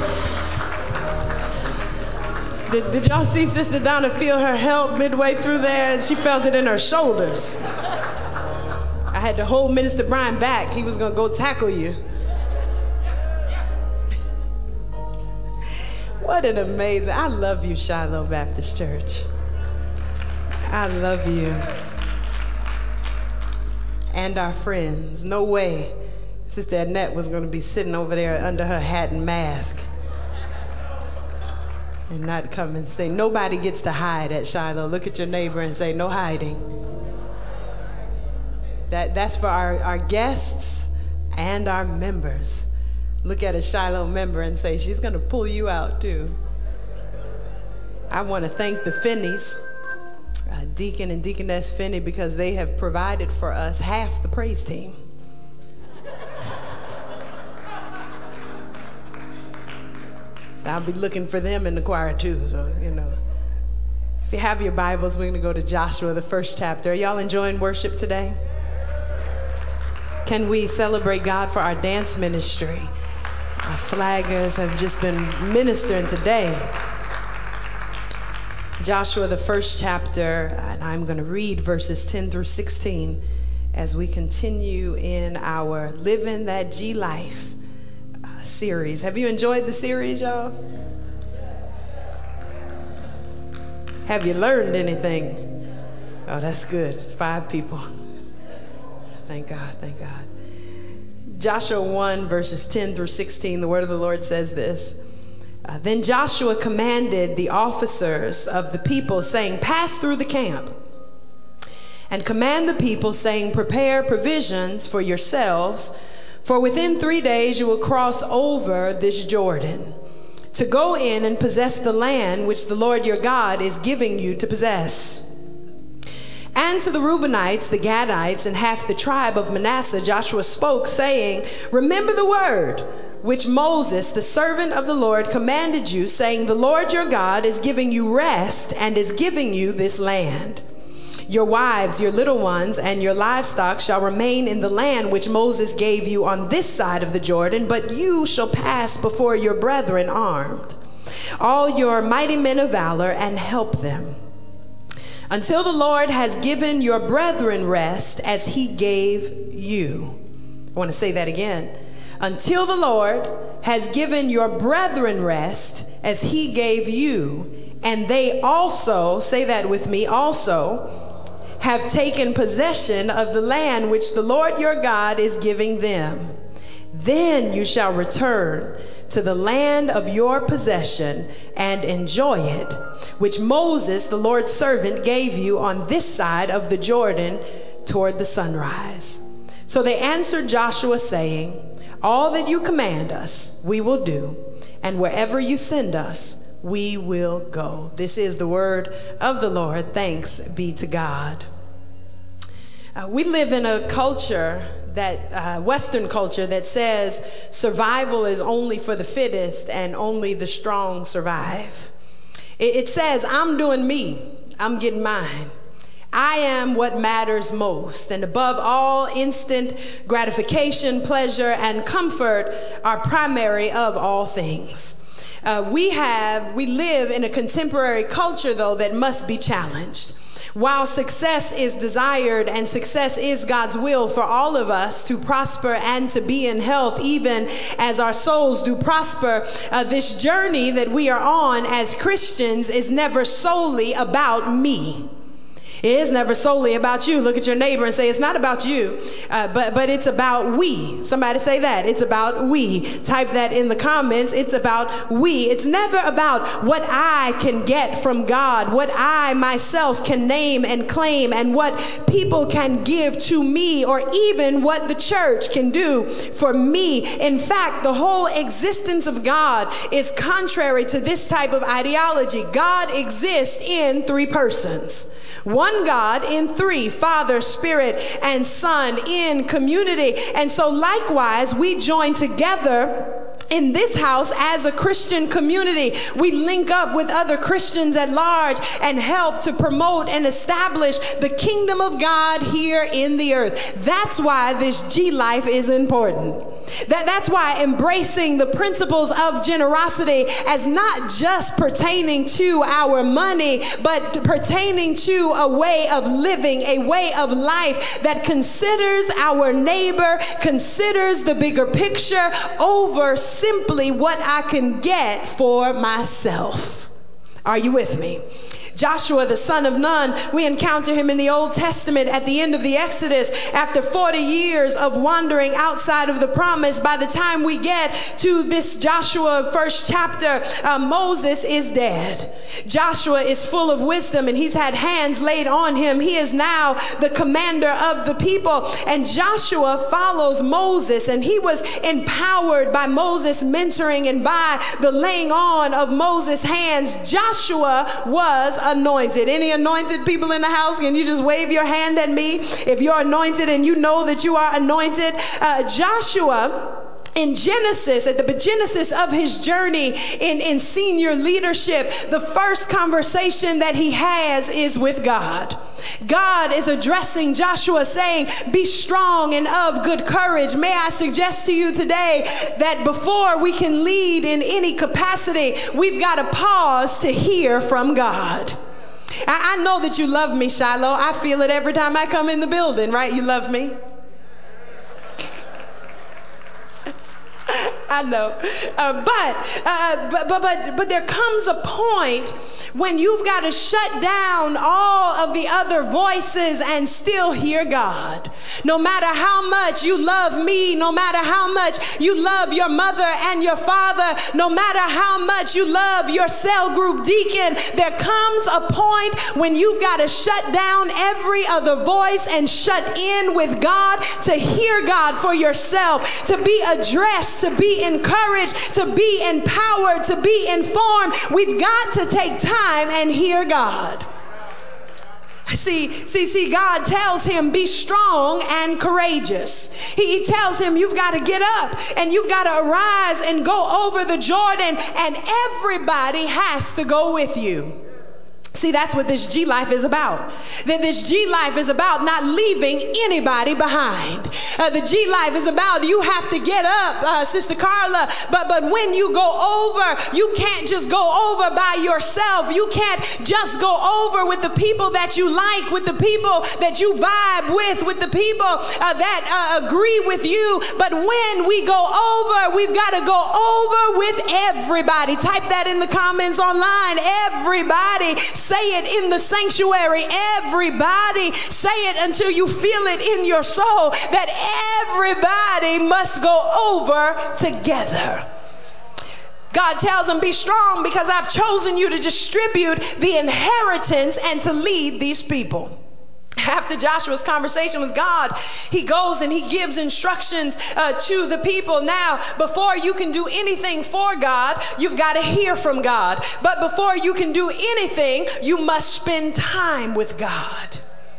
Did, did y'all see Sister Donna feel her help midway through there? And she felt it in her shoulders. I had to hold Minister Brian back. He was going to go tackle you. What an amazing, I love you, Shiloh Baptist Church. I love you. And our friends. No way Sister Annette was going to be sitting over there under her hat and mask and not come and say, nobody gets to hide at Shiloh. Look at your neighbor and say, no hiding. That, that's for our, our guests and our members. Look at a Shiloh member and say, she's going to pull you out too. I want to thank the Finneys, uh, Deacon and Deaconess Finney, because they have provided for us half the praise team. So I'll be looking for them in the choir too, so, you know. If you have your Bibles, we're going to go to Joshua, the first chapter. Are y'all enjoying worship today? Can we celebrate God for our dance ministry? Our flaggers have just been ministering today. Joshua, the first chapter, and I'm going to read verses ten through sixteen as we continue in our Living That G Life uh, series. Have you enjoyed the series, y'all? Have you learned anything? Oh, that's good. Five people. Thank God, thank God. Joshua one, verses ten through sixteen, the word of the Lord says this. Uh, then Joshua commanded the officers of the people, saying, pass through the camp and command the people, saying, prepare provisions for yourselves, for within three days you will cross over this Jordan to go in and possess the land which the Lord your God is giving you to possess. And to the Reubenites, the Gadites, and half the tribe of Manasseh, Joshua spoke, saying, remember the word which Moses, the servant of the Lord, commanded you, saying, the Lord your God is giving you rest and is giving you this land. Your wives, your little ones, and your livestock shall remain in the land which Moses gave you on this side of the Jordan, but you shall pass before your brethren armed, all your mighty men of valor, and help them, until the Lord has given your brethren rest as he gave you. I want to say that again. Until the Lord has given your brethren rest as he gave you, and they also, say that with me, also have taken possession of the land which the Lord your God is giving them. Then you shall return to the land of your possession and enjoy it, which Moses, the Lord's servant, gave you on this side of the Jordan toward the sunrise. So they answered Joshua, saying, all that you command us, we will do, and wherever you send us, we will go. This is the word of the Lord. Thanks be to God. Uh, we live in a culture that uh, Western culture that says survival is only for the fittest and only the strong survive. It, it says, I'm doing me, I'm getting mine. I am what matters most, and above all, instant gratification, pleasure, and comfort are primary of all things. Uh, we have, we live in a contemporary culture, though, that must be challenged. While success is desired and success is God's will for all of us to prosper and to be in health, even as our souls do prosper, uh, this journey that we are on as Christians is never solely about me. It is never solely about you. Look at your neighbor and say, it's not about you, uh, but, but it's about we. Somebody say that. It's about we. Type that in the comments. It's about we. It's never about what I can get from God, what I myself can name and claim, and what people can give to me, or even what the church can do for me. In fact, the whole existence of God is contrary to this type of ideology. God exists in three persons. One God in three, Father, Spirit, and Son in community. And so likewise, we join together in this house as a Christian community. We link up with other Christians at large and help to promote and establish the kingdom of God here in the earth. That's why this G life is important. That, that's why embracing the principles of generosity as not just pertaining to our money, but pertaining to a way of living, a way of life that considers our neighbor, considers the bigger picture over simply what I can get for myself. Are you with me? Joshua, the son of Nun, we encounter him in the Old Testament at the end of the Exodus. After forty years of wandering outside of the promise, by the time we get to this Joshua first chapter, uh, Moses is dead. Joshua is full of wisdom and he's had hands laid on him. He is now the commander of the people. And Joshua follows Moses, and he was empowered by Moses' mentoring and by the laying on of Moses' hands. Joshua was anointed. Any anointed people in the house? Can you just wave your hand at me if you're anointed and you know that you are anointed? Uh, Joshua, in Genesis, at the Genesis of his journey in, in senior leadership, the first conversation that he has is with God. God is addressing Joshua saying, be strong and of good courage. May I suggest to you today that before we can lead in any capacity, we've got to pause to hear from God. I, I know that you love me, Shiloh. I feel it every time I come in the building, right? You love me? I know, uh, but, uh, but but but but there comes a point when you've got to shut down all of the other voices and still hear God. No matter how much you love me, no matter how much you love your mother and your father, no matter how much you love your cell group deacon, there comes a point when you've got to shut down every other voice and shut in with God to hear God for yourself, to be addressed, to be encouraged, to be empowered, to be informed. We've got to take time and hear God. See, see, see, God tells him, be strong and courageous. He, he tells him, you've got to get up and you've got to arise and go over the Jordan, and everybody has to go with you. See, that's what this G life is about. That this G life is about not leaving anybody behind. Uh, the G life is about you have to get up, uh, Sister Carla, but, but when you go over, you can't just go over by yourself. You can't just go over with the people that you like, with the people that you vibe with, with the people uh, that uh, agree with you. But when we go over, we've got to go over with everybody. Type that in the comments online. Everybody. Say it in the sanctuary. Everybody. Say it until you feel it in your soul that everybody must go over together. God tells them, be strong because I've chosen you to distribute the inheritance and to lead these people. After Joshua's conversation with God, he goes and he gives instructions uh, to the people. Now, before you can do anything for God, you've got to hear from God. But before you can do anything, you must spend time with God.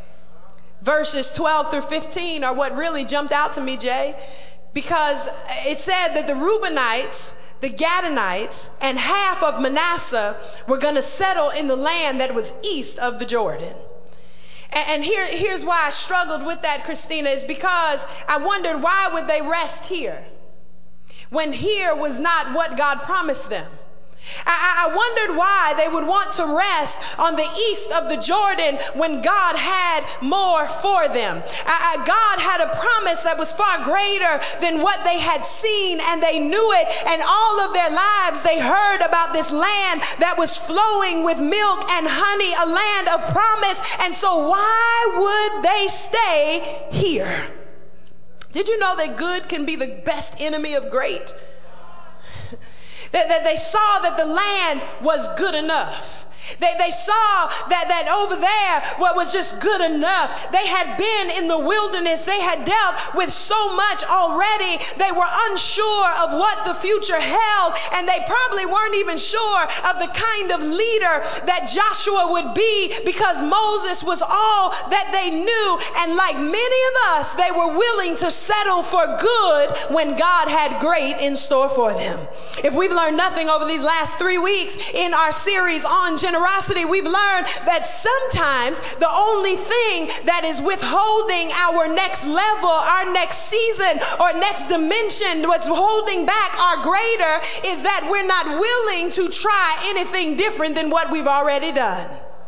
Verses twelve through fifteen are what really jumped out to me, Jay, because it said that the Reubenites, the Gadites, and half of Manasseh were going to settle in the land that was east of the Jordan. And here, here's why I struggled with that, Christina, is because I wondered, why would they rest here when here was not what God promised them? I, I wondered why they would want to rest on the east of the Jordan when God had more for them. I, I, God had a promise that was far greater than what they had seen, and they knew it. And all of their lives they heard about this land that was flowing with milk and honey, a land of promise. And so why would they stay here? Did you know that good can be the best enemy of great? That, that they saw that the land was good enough. They, they saw that, that over there what was just good enough. They had been in the wilderness. They had dealt with so much already. They were unsure of what the future held, and they probably weren't even sure of the kind of leader that Joshua would be, because Moses was all that they knew. And like many of us, they were willing to settle for good when God had great in store for them. If we've learned nothing over these last three weeks in our series on generosity, we've learned that sometimes the only thing that is withholding our next level, our next season, or next dimension, what's holding back our greater, is that we're not willing to try anything different than what we've already done.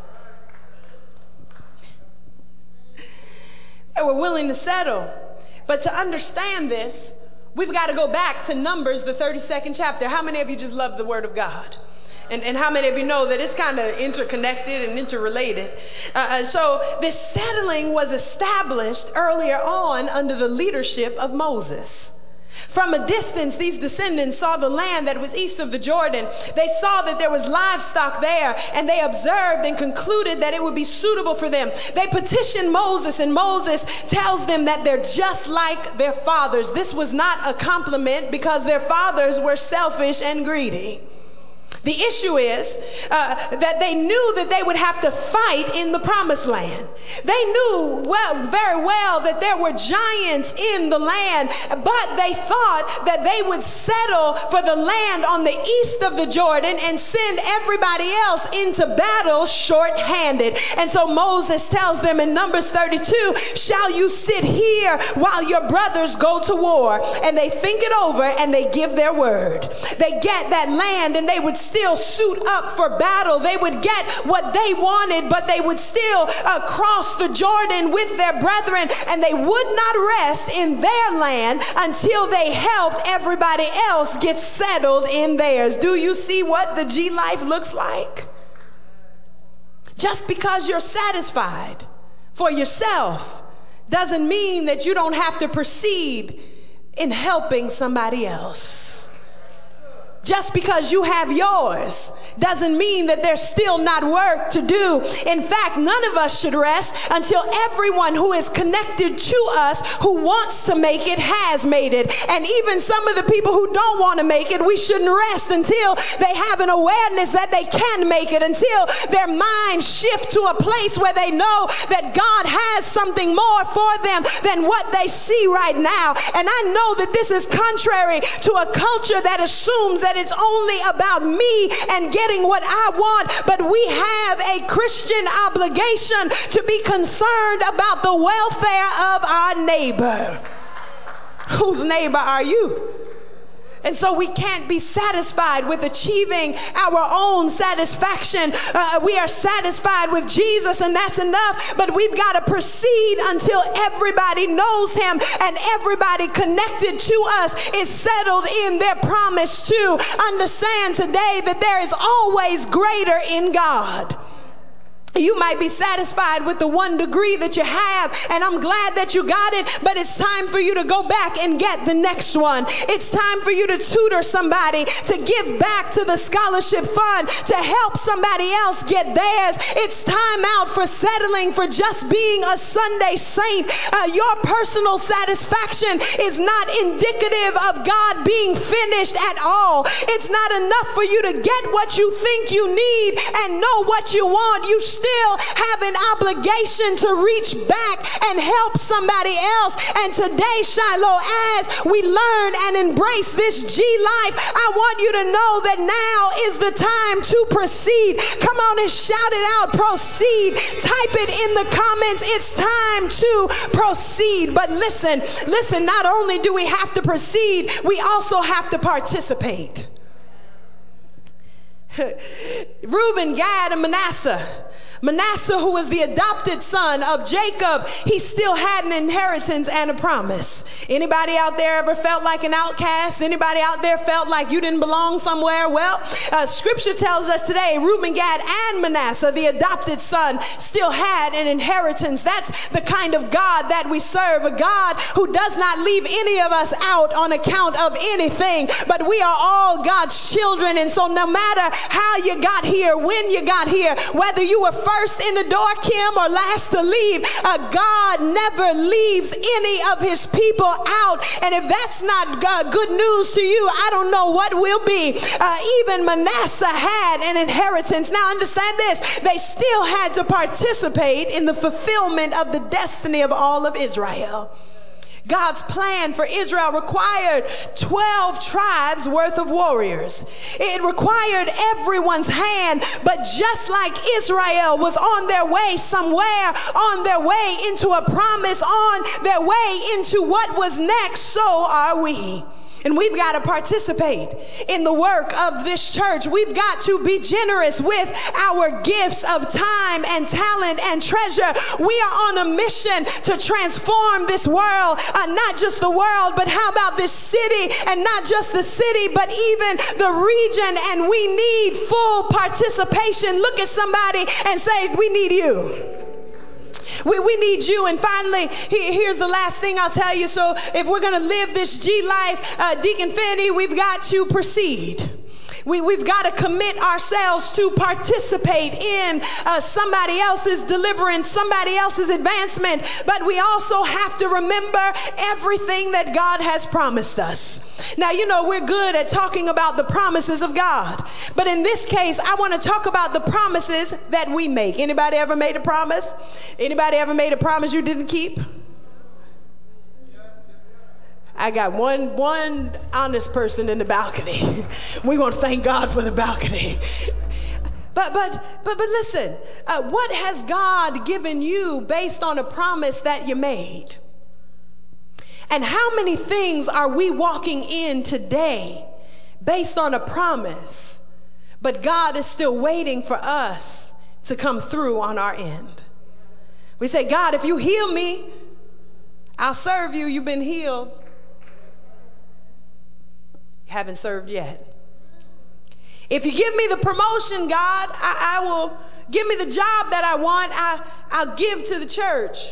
They were willing to settle. But to understand this, we've got to go back to Numbers, the thirty-second chapter. How many of you just love the Word of God? And, and how many of you know that it's kind of interconnected and interrelated? Uh, so this settling was established earlier on under the leadership of Moses. From a distance, these descendants saw the land that was east of the Jordan. They saw that there was livestock there, and they observed and concluded that it would be suitable for them. They petitioned Moses, and Moses tells them that they're just like their fathers. This was not a compliment, because their fathers were selfish and greedy. The issue is uh, that they knew that they would have to fight in the promised land. They knew well, very well that there were giants in the land, but they thought that they would settle for the land on the east of the Jordan and send everybody else into battle short-handed. And so Moses tells them in Numbers thirty-two, shall you sit here while your brothers go to war? And they think it over and they give their word. They get that land, and they would still suit up for battle. They would get what they wanted, but they would still uh, cross the Jordan with their brethren, and they would not rest in their land until they helped everybody else get settled in theirs. Do you see what the G life looks like? Just because you're satisfied for yourself doesn't mean that you don't have to proceed in helping somebody else. Just because you have yours doesn't mean that there's still not work to do. In fact, none of us should rest until everyone who is connected to us, who wants to make it, has made it. And even some of the people who don't want to make it, we shouldn't rest until they have an awareness that they can make it, until their minds shift to a place where they know that God has something more for them than what they see right now. And I know that this is contrary to a culture that assumes that it's only about me and getting what I want, but we have a Christian obligation to be concerned about the welfare of our neighbor. Whose neighbor are you? And so we can't be satisfied with achieving our own satisfaction. Uh, we are satisfied with Jesus, and that's enough. But we've got to proceed until everybody knows him and everybody connected to us is settled in their promise too. Understand today that there is always greater in God. You might be satisfied with the one degree that you have, and I'm glad that you got it, but it's time for you to go back and get the next one. It's time for you to tutor somebody, to give back to the scholarship fund, to help somebody else get theirs. It's time out for settling for just being a Sunday saint. Uh, your personal satisfaction is not indicative of God being finished at all. It's not enough for you to get what you think you need and know what you want. You still have an obligation to reach back and help somebody else. And today, Shiloh, as we learn and embrace this G life, I want you to know that now is the time to proceed. Come on and shout it out, proceed. Type it in the comments. It's time to proceed. But listen, listen, not only do we have to proceed, we also have to participate. Reuben, Gad, and Manasseh. Manasseh, who was the adopted son of Jacob, he still had an inheritance and a promise. Anybody out there ever felt like an outcast? Anybody out there felt like you didn't belong somewhere? Well, uh, scripture tells us today, Reuben, Gad, and Manasseh, the adopted son, still had an inheritance. That's the kind of God that we serve, a God who does not leave any of us out on account of anything, but we are all God's children. And so no matter how you got here, when you got here, whether you were first First in the door, Kim, or last to leave, uh, God never leaves any of his people out. And if that's not uh, good news to you, I don't know what will be. Uh, even Manasseh had an inheritance. Now understand this, they still had to participate in the fulfillment of the destiny of all of Israel. God's plan for Israel required twelve tribes worth of warriors. It required everyone's hand, but just like Israel was on their way somewhere, on their way into a promise, on their way into what was next, so are we. And we've got to participate in the work of this church. We've got to be generous with our gifts of time and talent and treasure. We are on a mission to transform this world, uh, not just the world, but how about this city, and not just the city, but even the region. And we need full participation. Look at somebody and say, we need you. We, we need you. And finally, he, here's the last thing I'll tell you. So if we're going to live this G life, uh, Deacon Finney, we've got to proceed. We, we've got to commit ourselves to participate in uh, somebody else's deliverance, somebody else's advancement. But we also have to remember everything that God has promised us. Now, you know, we're good at talking about the promises of God. But in this case, I want to talk about the promises that we make. Anybody ever made a promise? Anybody ever made a promise you didn't keep? I got one one honest person in the balcony. We're going to thank God for the balcony. But but but but listen, uh, what has God given you based on a promise that you made? And how many things are we walking in today based on a promise, but God is still waiting for us to come through on our end? We say, God, if you heal me, I'll serve you. You've been healed. Haven't served yet. If you give me the promotion, God, I, I will give me the job that I want. I, I'll give to the church.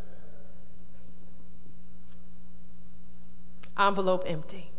Envelope empty.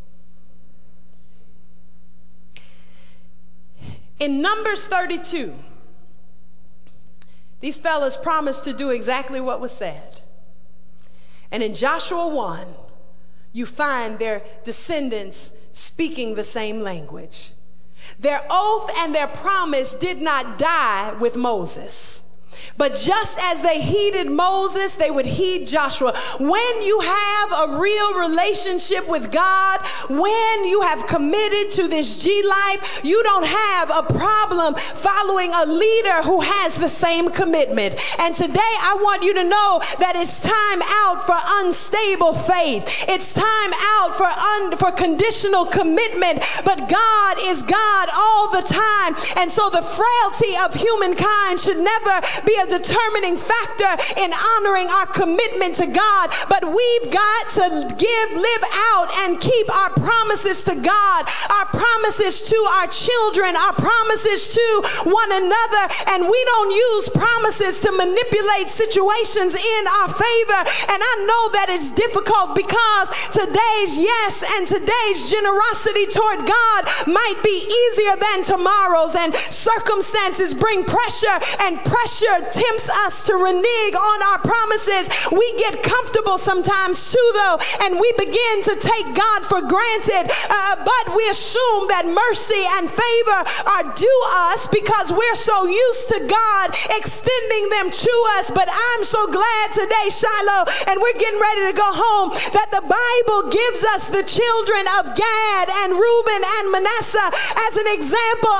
In Numbers thirty-two, these fellas promised to do exactly what was said. And in Joshua one, you find their descendants speaking the same language. Their oath and their promise did not die with Moses. But just as they heeded Moses, they would heed Joshua. When you have a real relationship with God, when you have committed to this G life, you don't have a problem following a leader who has the same commitment. And today I want you to know that it's time out for unstable faith. It's time out for un- for conditional commitment. But God is God all the time. And so the frailty of humankind should never be a determining factor in honoring our commitment to God. But we've got to give, live out, and keep our promises to God, our promises to our children, our promises to one another. And we don't use promises to manipulate situations in our favor. And I know that it's difficult because today's yes and today's generosity toward God might be easier than tomorrow's, and circumstances bring pressure, and pressure tempts us to renege on our promises. We get comfortable sometimes too, though, and we begin to take God for granted, uh, but we assume that mercy and favor are due us because we're so used to God extending them to us. But I'm so glad today, Shiloh, and we're getting ready to go home, that the Bible gives us the children of Gad and Reuben and Manasseh as an example of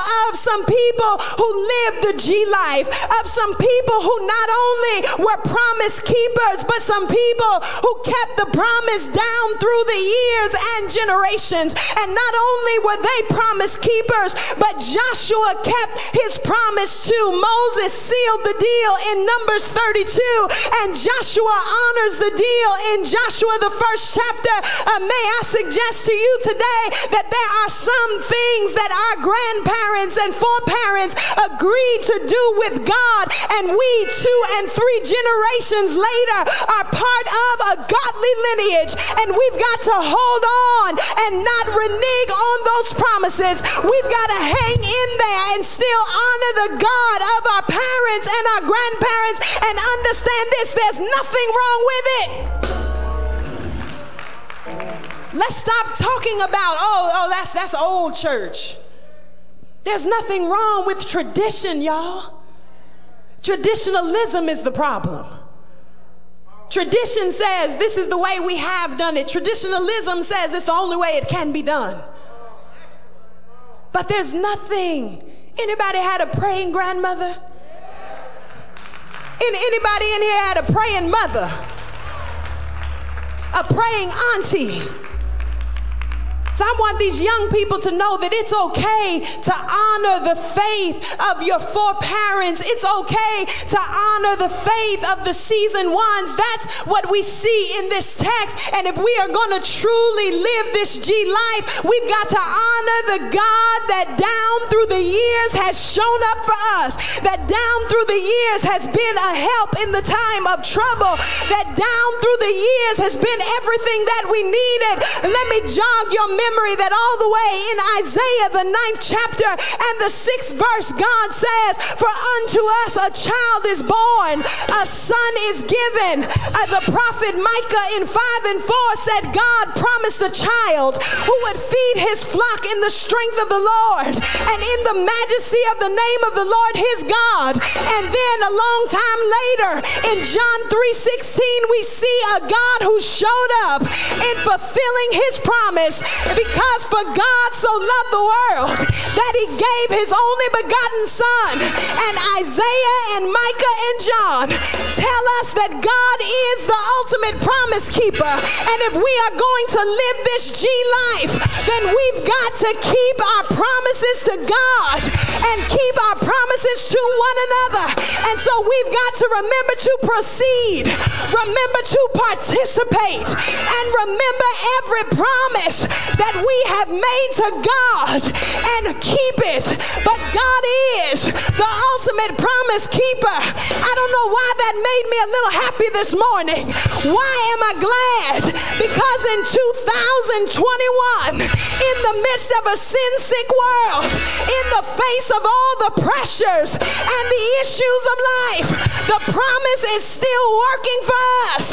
some people who lived the G life, of some people who not only were promise keepers, but some people who kept the promise down through the years and generations. And not only were they promise keepers, but Joshua kept his promise too. Moses sealed the deal in Numbers thirty-two, and Joshua honors the deal in Joshua, the first chapter. Uh, may I suggest to you today that there are some things that our grandparents and foreparents agreed to do with God, and we two and three generations later are part of a godly lineage, and we've got to hold on and not renege on those promises. We've got to hang in there and still honor the God of our parents and our grandparents, and understand this: there's nothing wrong with it. Let's stop talking about, oh, oh, that's that's old church. There's nothing wrong with tradition, y'all. Traditionalism is the problem. Tradition says this is the way we have done it. Traditionalism says it's the only way it can be done. But there's nothing. Anybody had a praying grandmother? Anybody in here had a praying mother? A praying auntie? So I want these young people to know that it's okay to honor the faith of your foreparents. It's okay to honor the faith of the seasoned ones. That's what we see in this text. And if we are going to truly live this G life, we've got to honor the God that down through the years has shown up for us, that down through the years has been a help in the time of trouble, that down through the years has been everything that we needed. Let me jog your memory memory that all the way in Isaiah, the ninth chapter and the sixth verse, God says, for unto us a child is born, a son is given. Uh, the prophet Micah in five and four said God promised a child who would feed his flock in the strength of the Lord and in the majesty of the name of the Lord his God. And then a long time later in John three sixteen, we see a God who showed up in fulfilling his promise. Because for God so loved the world that he gave his only begotten son. And Isaiah and Micah and John tell us that God is the ultimate promise keeper. And if we are going to live this G life, then we've got to keep our promises to God and keep our promises to one another. And so we've got to remember to proceed, remember to participate, and remember every promise that we have made to God and keep it. But God is the ultimate promise keeper. I don't know why that made me a little happy this morning. Why am I glad? Because in two thousand twenty-one, in the midst of a sin-sick world, in the face of all the pressures and the issues of life, the promise is still working for us.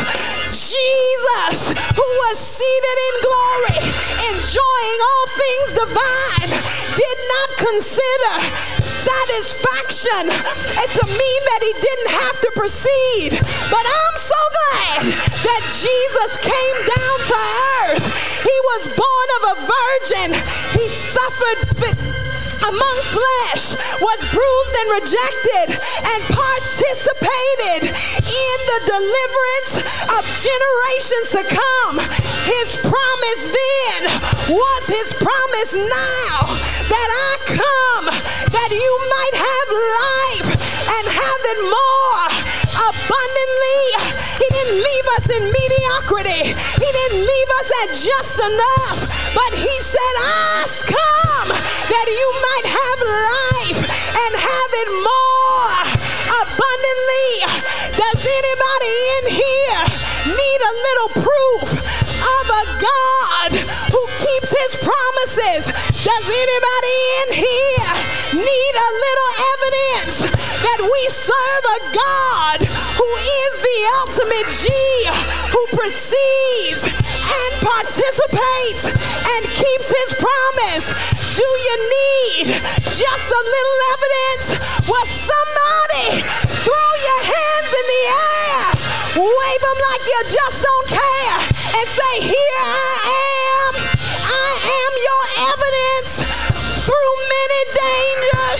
Jesus, who was seated in glory, enjoying all things divine, did not consider satisfaction to mean that he didn't have to proceed. But I'm so glad that Jesus came down to earth. He was born of a virgin. He suffered among flesh, was bruised and rejected, and participated in the deliverance of generations to come. His promise then was his promise now, that I come that you might have life and have it more abundantly. He didn't leave us in mediocrity. He didn't leave us at just enough, but he said, ask, come that you might have life and have it more abundantly. Does anybody in here need a little proof of a God who keeps his promises? Does anybody in here need a little evidence that we serve a God who is the ultimate G, who precedes and participates and keeps his promise? Do you need just a little evidence? Well, somebody throw your hands in the air, wave them like you just don't care, and say, here I am. I am your evidence. Through many dangers,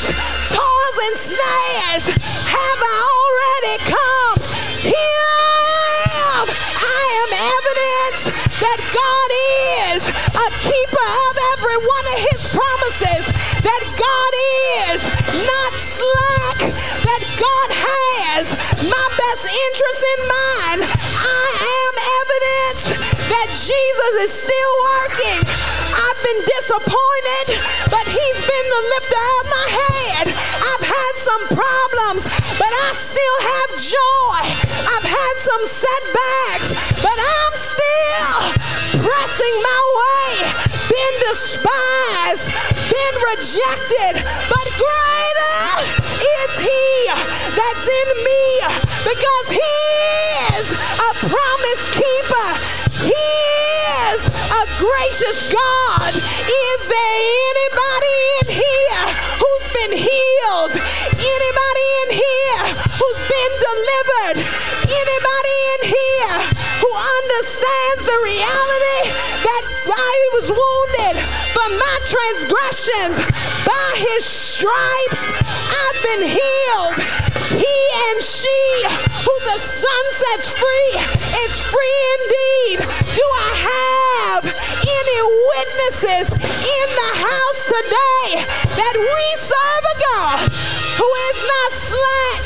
ambush, toils and snares have already come. Here I am. I am evidence that God is a keeper of every one of his promises, that God is not slack, that God has my best interest in mind. I am evidence that Jesus is still working. I've been disappointed, but he's been the lifter of my head. I've had some problems, but I still have joy. I've had some setbacks, but I'm still pressing my way. Been despised, been rejected, but greater is he that's in me, because he is a promise keeper. He is a gracious God. Is there anybody in here who's been healed? Anybody in here who's been delivered? Anybody in here who understands the reality that I was wounded for my transgressions? By his stripes I've been healed. He and she who the Son sets free is free indeed. Do I have any witnesses in the house today that we serve a God who is not slack?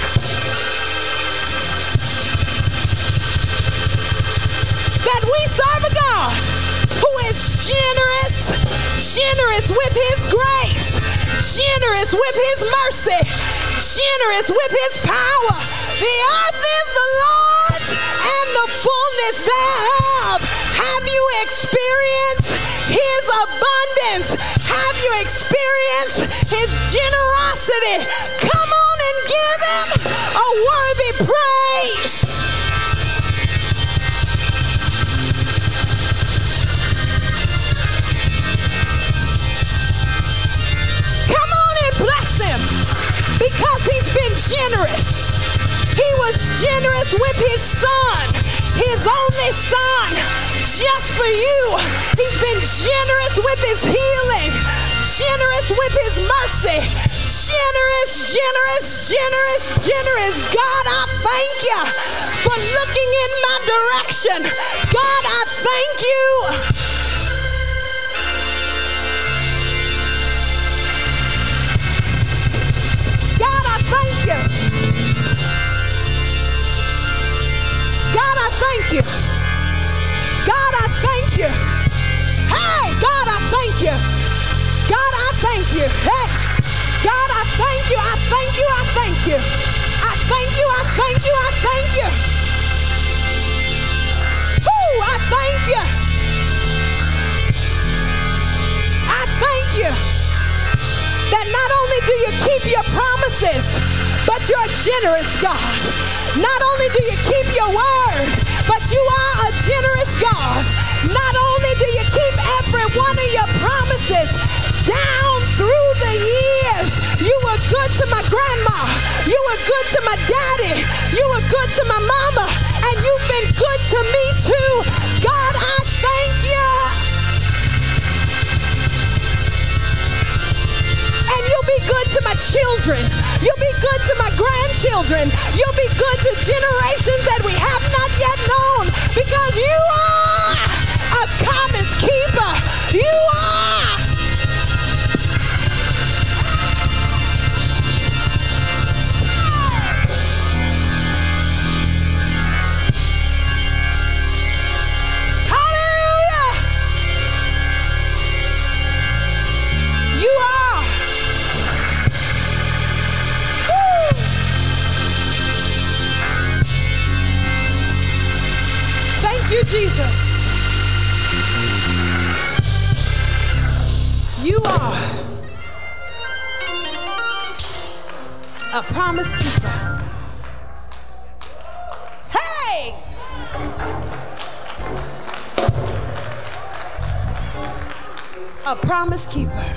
That we serve a God who is generous, generous with his grace, generous with his mercy, generous with his power. The earth is the Lord's and the fullness thereof. Have you experienced his abundance? Have you experienced his generosity? Come on and give him a worthy praise. Come on and bless him, because he's been generous. He was generous with his son, his only son, just for you. He's been generous with his healing, generous with his mercy, generous, generous, generous, generous. God, I thank you for looking in my direction. God, I thank you. God, I thank you. God, I thank you. God, I thank you. Hey, God, I thank you. God, I thank you. Hey, God, I thank you. I thank you. I thank you. I thank you. I thank you. I thank you. Woo, I thank you. I thank you that not only do you keep your promises, but you're a generous God. Not only do you keep your word, but you are a generous God. Not only do you keep every one of your promises down through the years. You were good to my grandma. You were good to my daddy. You were good to my mama. And you've been good to me too. God, I thank you. And you'll be good to my children. You'll be good to my grandchildren. You'll be good to generations that we have not yet known, because you are a promise keeper. You are. Hallelujah. You are. Woo. Thank you, Jesus. You are a promise keeper. Hey! A promise keeper.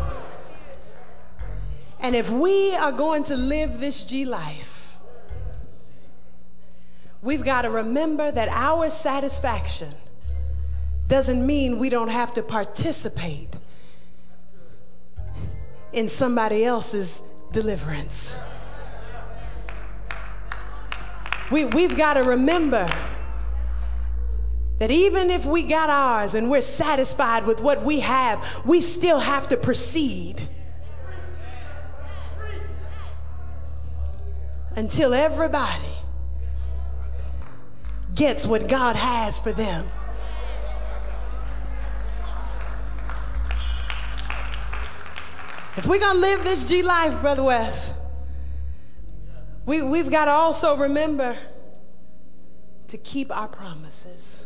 And if we are going to live this G life, we've got to remember that our satisfaction doesn't mean we don't have to participate in somebody else's deliverance. We, we've got to remember that even if we got ours and we're satisfied with what we have, we still have to proceed until everybody gets what God has for them. If we're going to live this G life, Brother West, we, we've got to also remember to keep our promises.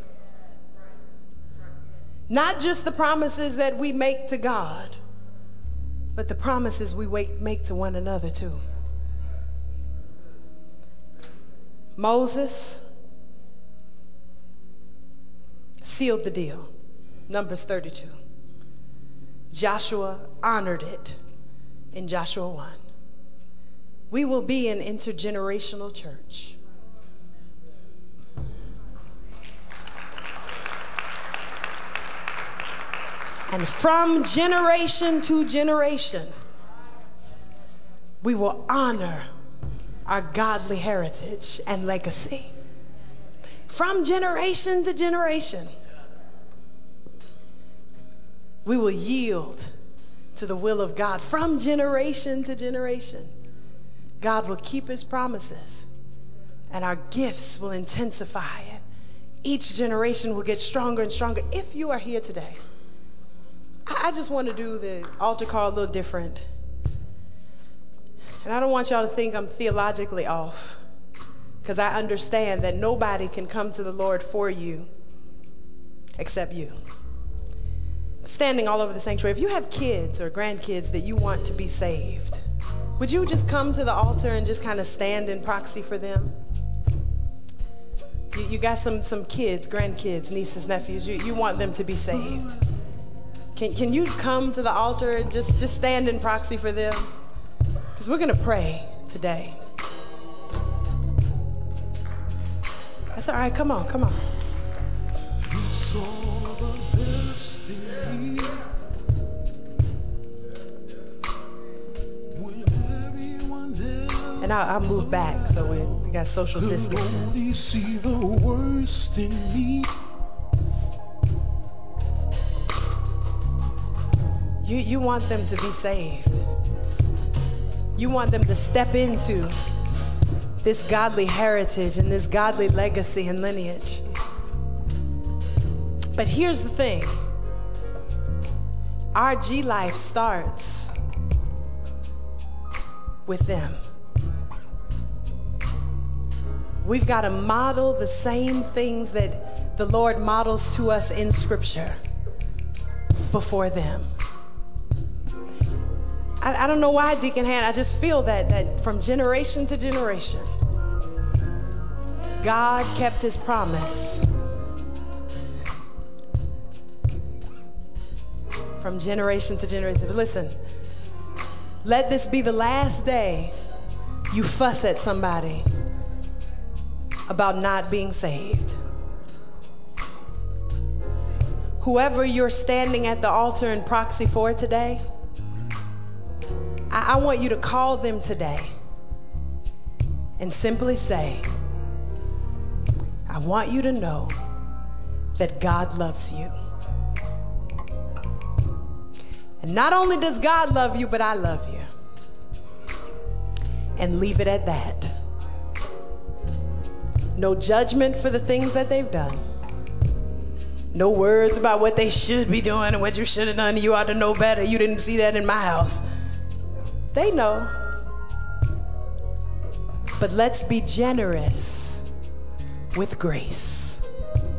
Not just the promises that we make to God, but the promises we make to one another too. Moses sealed the deal, Numbers thirty-two. Joshua honored it in Joshua one. We will be an intergenerational church. And from generation to generation, we will honor our godly heritage and legacy. From generation to generation, we will yield to the will of God. From generation to generation, God will keep his promises, and our gifts will intensify, and each generation will get stronger and stronger. If you are here today, I just want to do the altar call a little different. And I don't want y'all to think I'm theologically off, because I understand that nobody can come to the Lord for you except you. Standing all over the sanctuary, if you have kids or grandkids that you want to be saved, would you just come to the altar and just kind of stand in proxy for them? You, you got some, some kids, grandkids, nieces, nephews, you, you want them to be saved. Can, can you come to the altar and just, just stand in proxy for them? Because we're going to pray today. That's all right. Come on, come on. You saw the best in me when everyone else. And I'll, I'll move back so we, we got social distancing. Could only see the worst in me. You, you want them to be saved. You want them to step into this godly heritage and this godly legacy and lineage. But here's the thing. Our G life starts with them. We've got to model the same things that the Lord models to us in Scripture before them. I, I don't know why, Deacon Han, I just feel that, that from generation to generation, God kept his promise. From generation to generation. But listen, let this be the last day you fuss at somebody about not being saved. Whoever you're standing at the altar in proxy for today, I, I want you to call them today and simply say, I want you to know that God loves you. And not only does God love you, but I love you. And leave it at that. No judgment for the things that they've done. No words about what they should be doing and what you should have done. You ought to know better. You didn't see that in my house. They know. But let's be generous with grace.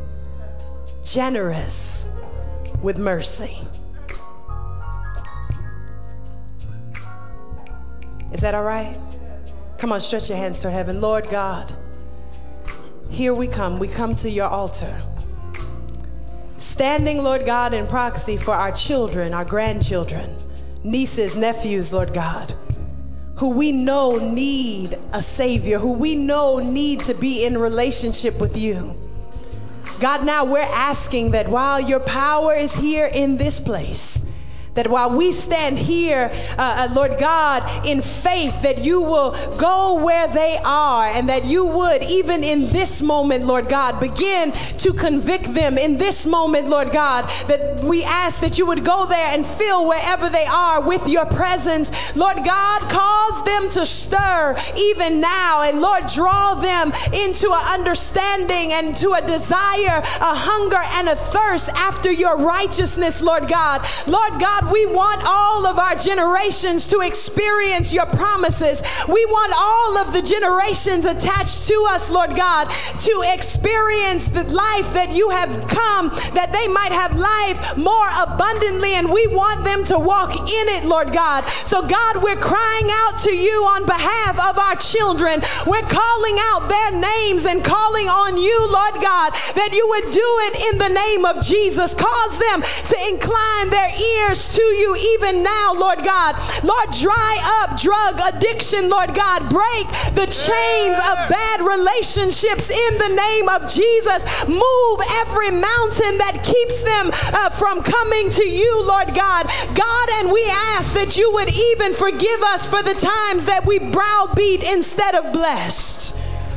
Generous with mercy. Is that all right? Come on, stretch your hands toward heaven. Lord God, here we come. We come to your altar. Standing, Lord God, in proxy for our children, our grandchildren, nieces, nephews, Lord God, who we know need a Savior, who we know need to be in relationship with you. God, now we're asking that while your power is here in this place, that while we stand here, uh, uh, Lord God, in faith, that you will go where they are, and that you would, even in this moment, Lord God, begin to convict them in this moment, Lord God, that we ask that you would go there and fill wherever they are with your presence. Lord God, cause them to stir even now, and Lord, draw them into an understanding and to a desire, a hunger and a thirst after your righteousness, Lord God. Lord God, we want all of our generations to experience your promises. We want all of the generations attached to us, Lord God, to experience the life that you have come, that they might have life more abundantly, and we want them to walk in it, Lord God. So God, we're crying out to you on behalf of our children. We're calling out their names and calling on you, Lord God, that you would do it in the name of Jesus. Cause them to incline their ears to you even now, Lord God. Lord, dry up drug addiction, Lord God. Break the chains of bad relationships in the name of Jesus. Move every mountain that keeps them uh, from coming to you, Lord God. God, and we ask that you would even forgive us for the times that we browbeat instead of blessed.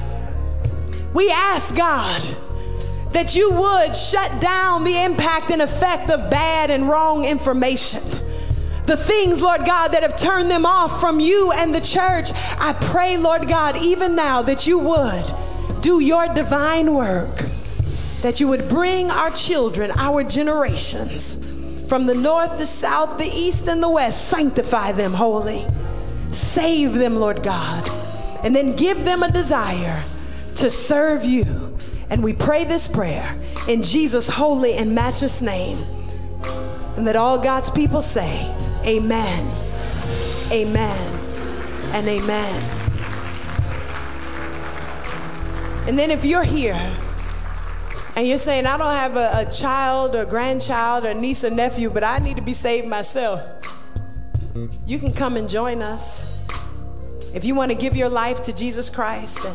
We ask, God, that you would shut down the impact and effect of bad and wrong information. The things, Lord God, that have turned them off from you and the church. I pray, Lord God, even now that you would do your divine work, that you would bring our children, our generations, from the north, the south, the east, and the west. Sanctify them holy. Save them, Lord God, and then give them a desire to serve you. And we pray this prayer in Jesus' holy and matchless name. And that all God's people say, amen, amen, and amen. And then if you're here and you're saying, I don't have a, a child or grandchild or niece or nephew, but I need to be saved myself, you can come and join us. If you want to give your life to Jesus Christ, then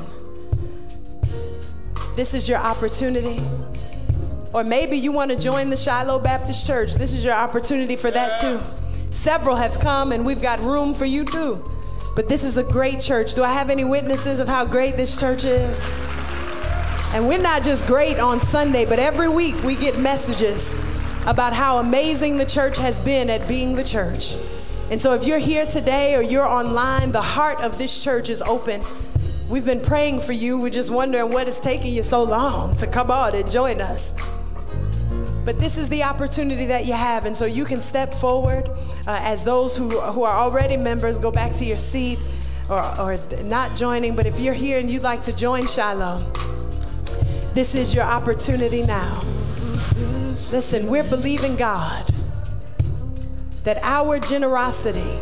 this is your opportunity. Or maybe you want to join the Shiloh Baptist Church. This is your opportunity for that too. Several have come and we've got room for you too. But this is a great church. Do I have any witnesses of how great this church is? And we're not just great on Sunday, but every week we get messages about how amazing the church has been at being the church. And so if you're here today or you're online, the heart of this church is open. We've been praying for you. We're just wondering what is taking you so long to come on and join us. But this is the opportunity that you have, and so you can step forward uh, as those who, who are already members, go back to your seat or, or not joining. But if you're here and you'd like to join Shiloh, this is your opportunity now. Listen, we're believing God that our generosity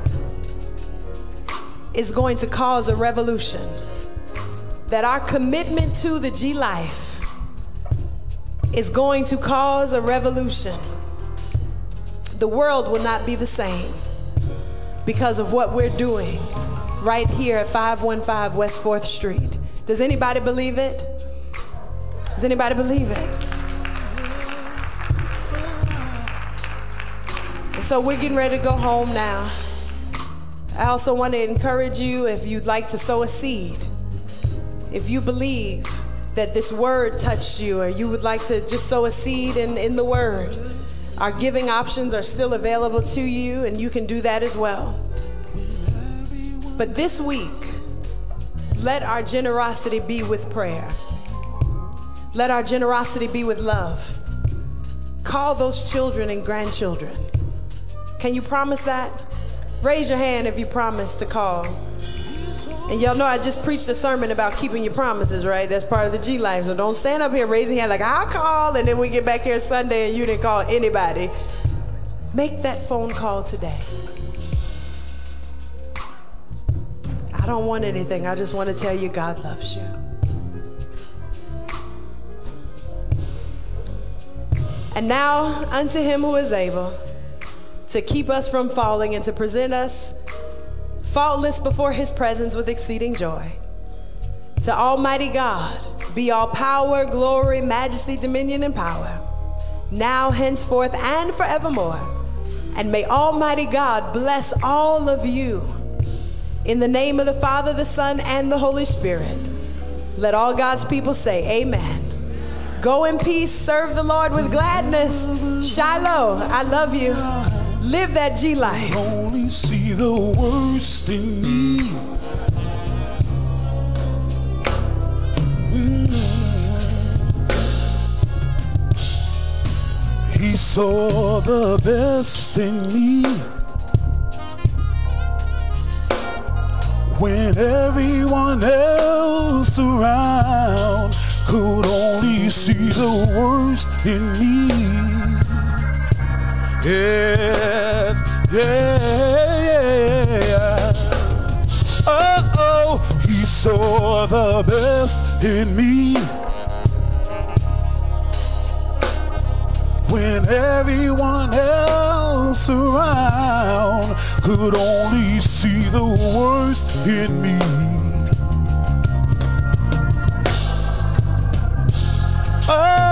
is going to cause a revolution, that our commitment to the G Life is going to cause a revolution. The world will not be the same because of what we're doing right here at five one five West fourth Street. Does anybody believe it? Does anybody believe it? And so we're getting ready to go home now. I also want to encourage you, if you'd like to sow a seed, if you believe that this word touched you, or you would like to just sow a seed in, in the word, our giving options are still available to you, and you can do that as well. But this week, let our generosity be with prayer. Let our generosity be with love. Call those children and grandchildren. Can you promise that? Raise your hand if you promise to call. And y'all know I just preached a sermon about keeping your promises, right? That's part of the G Life. So don't stand up here raising your hand like, I'll call, and then we get back here Sunday and you didn't call anybody. Make that phone call today. I don't want anything. I just want to tell you God loves you. And now unto him who is able to keep us from falling and to present us faultless before his presence with exceeding joy. To Almighty God be all power, glory, majesty, dominion, and power, now, henceforth, and forevermore. And may Almighty God bless all of you. In the name of the Father, the Son, and the Holy Spirit. Let all God's people say amen. Go in peace, serve the Lord with gladness. Shiloh, I love you. Live that G life. Only see the worst in me. Mm. He saw the best in me when everyone else around could only see the worst in me. Yes, yes. Oh, oh, he saw the best in me when everyone else around could only see the worst in me. Oh,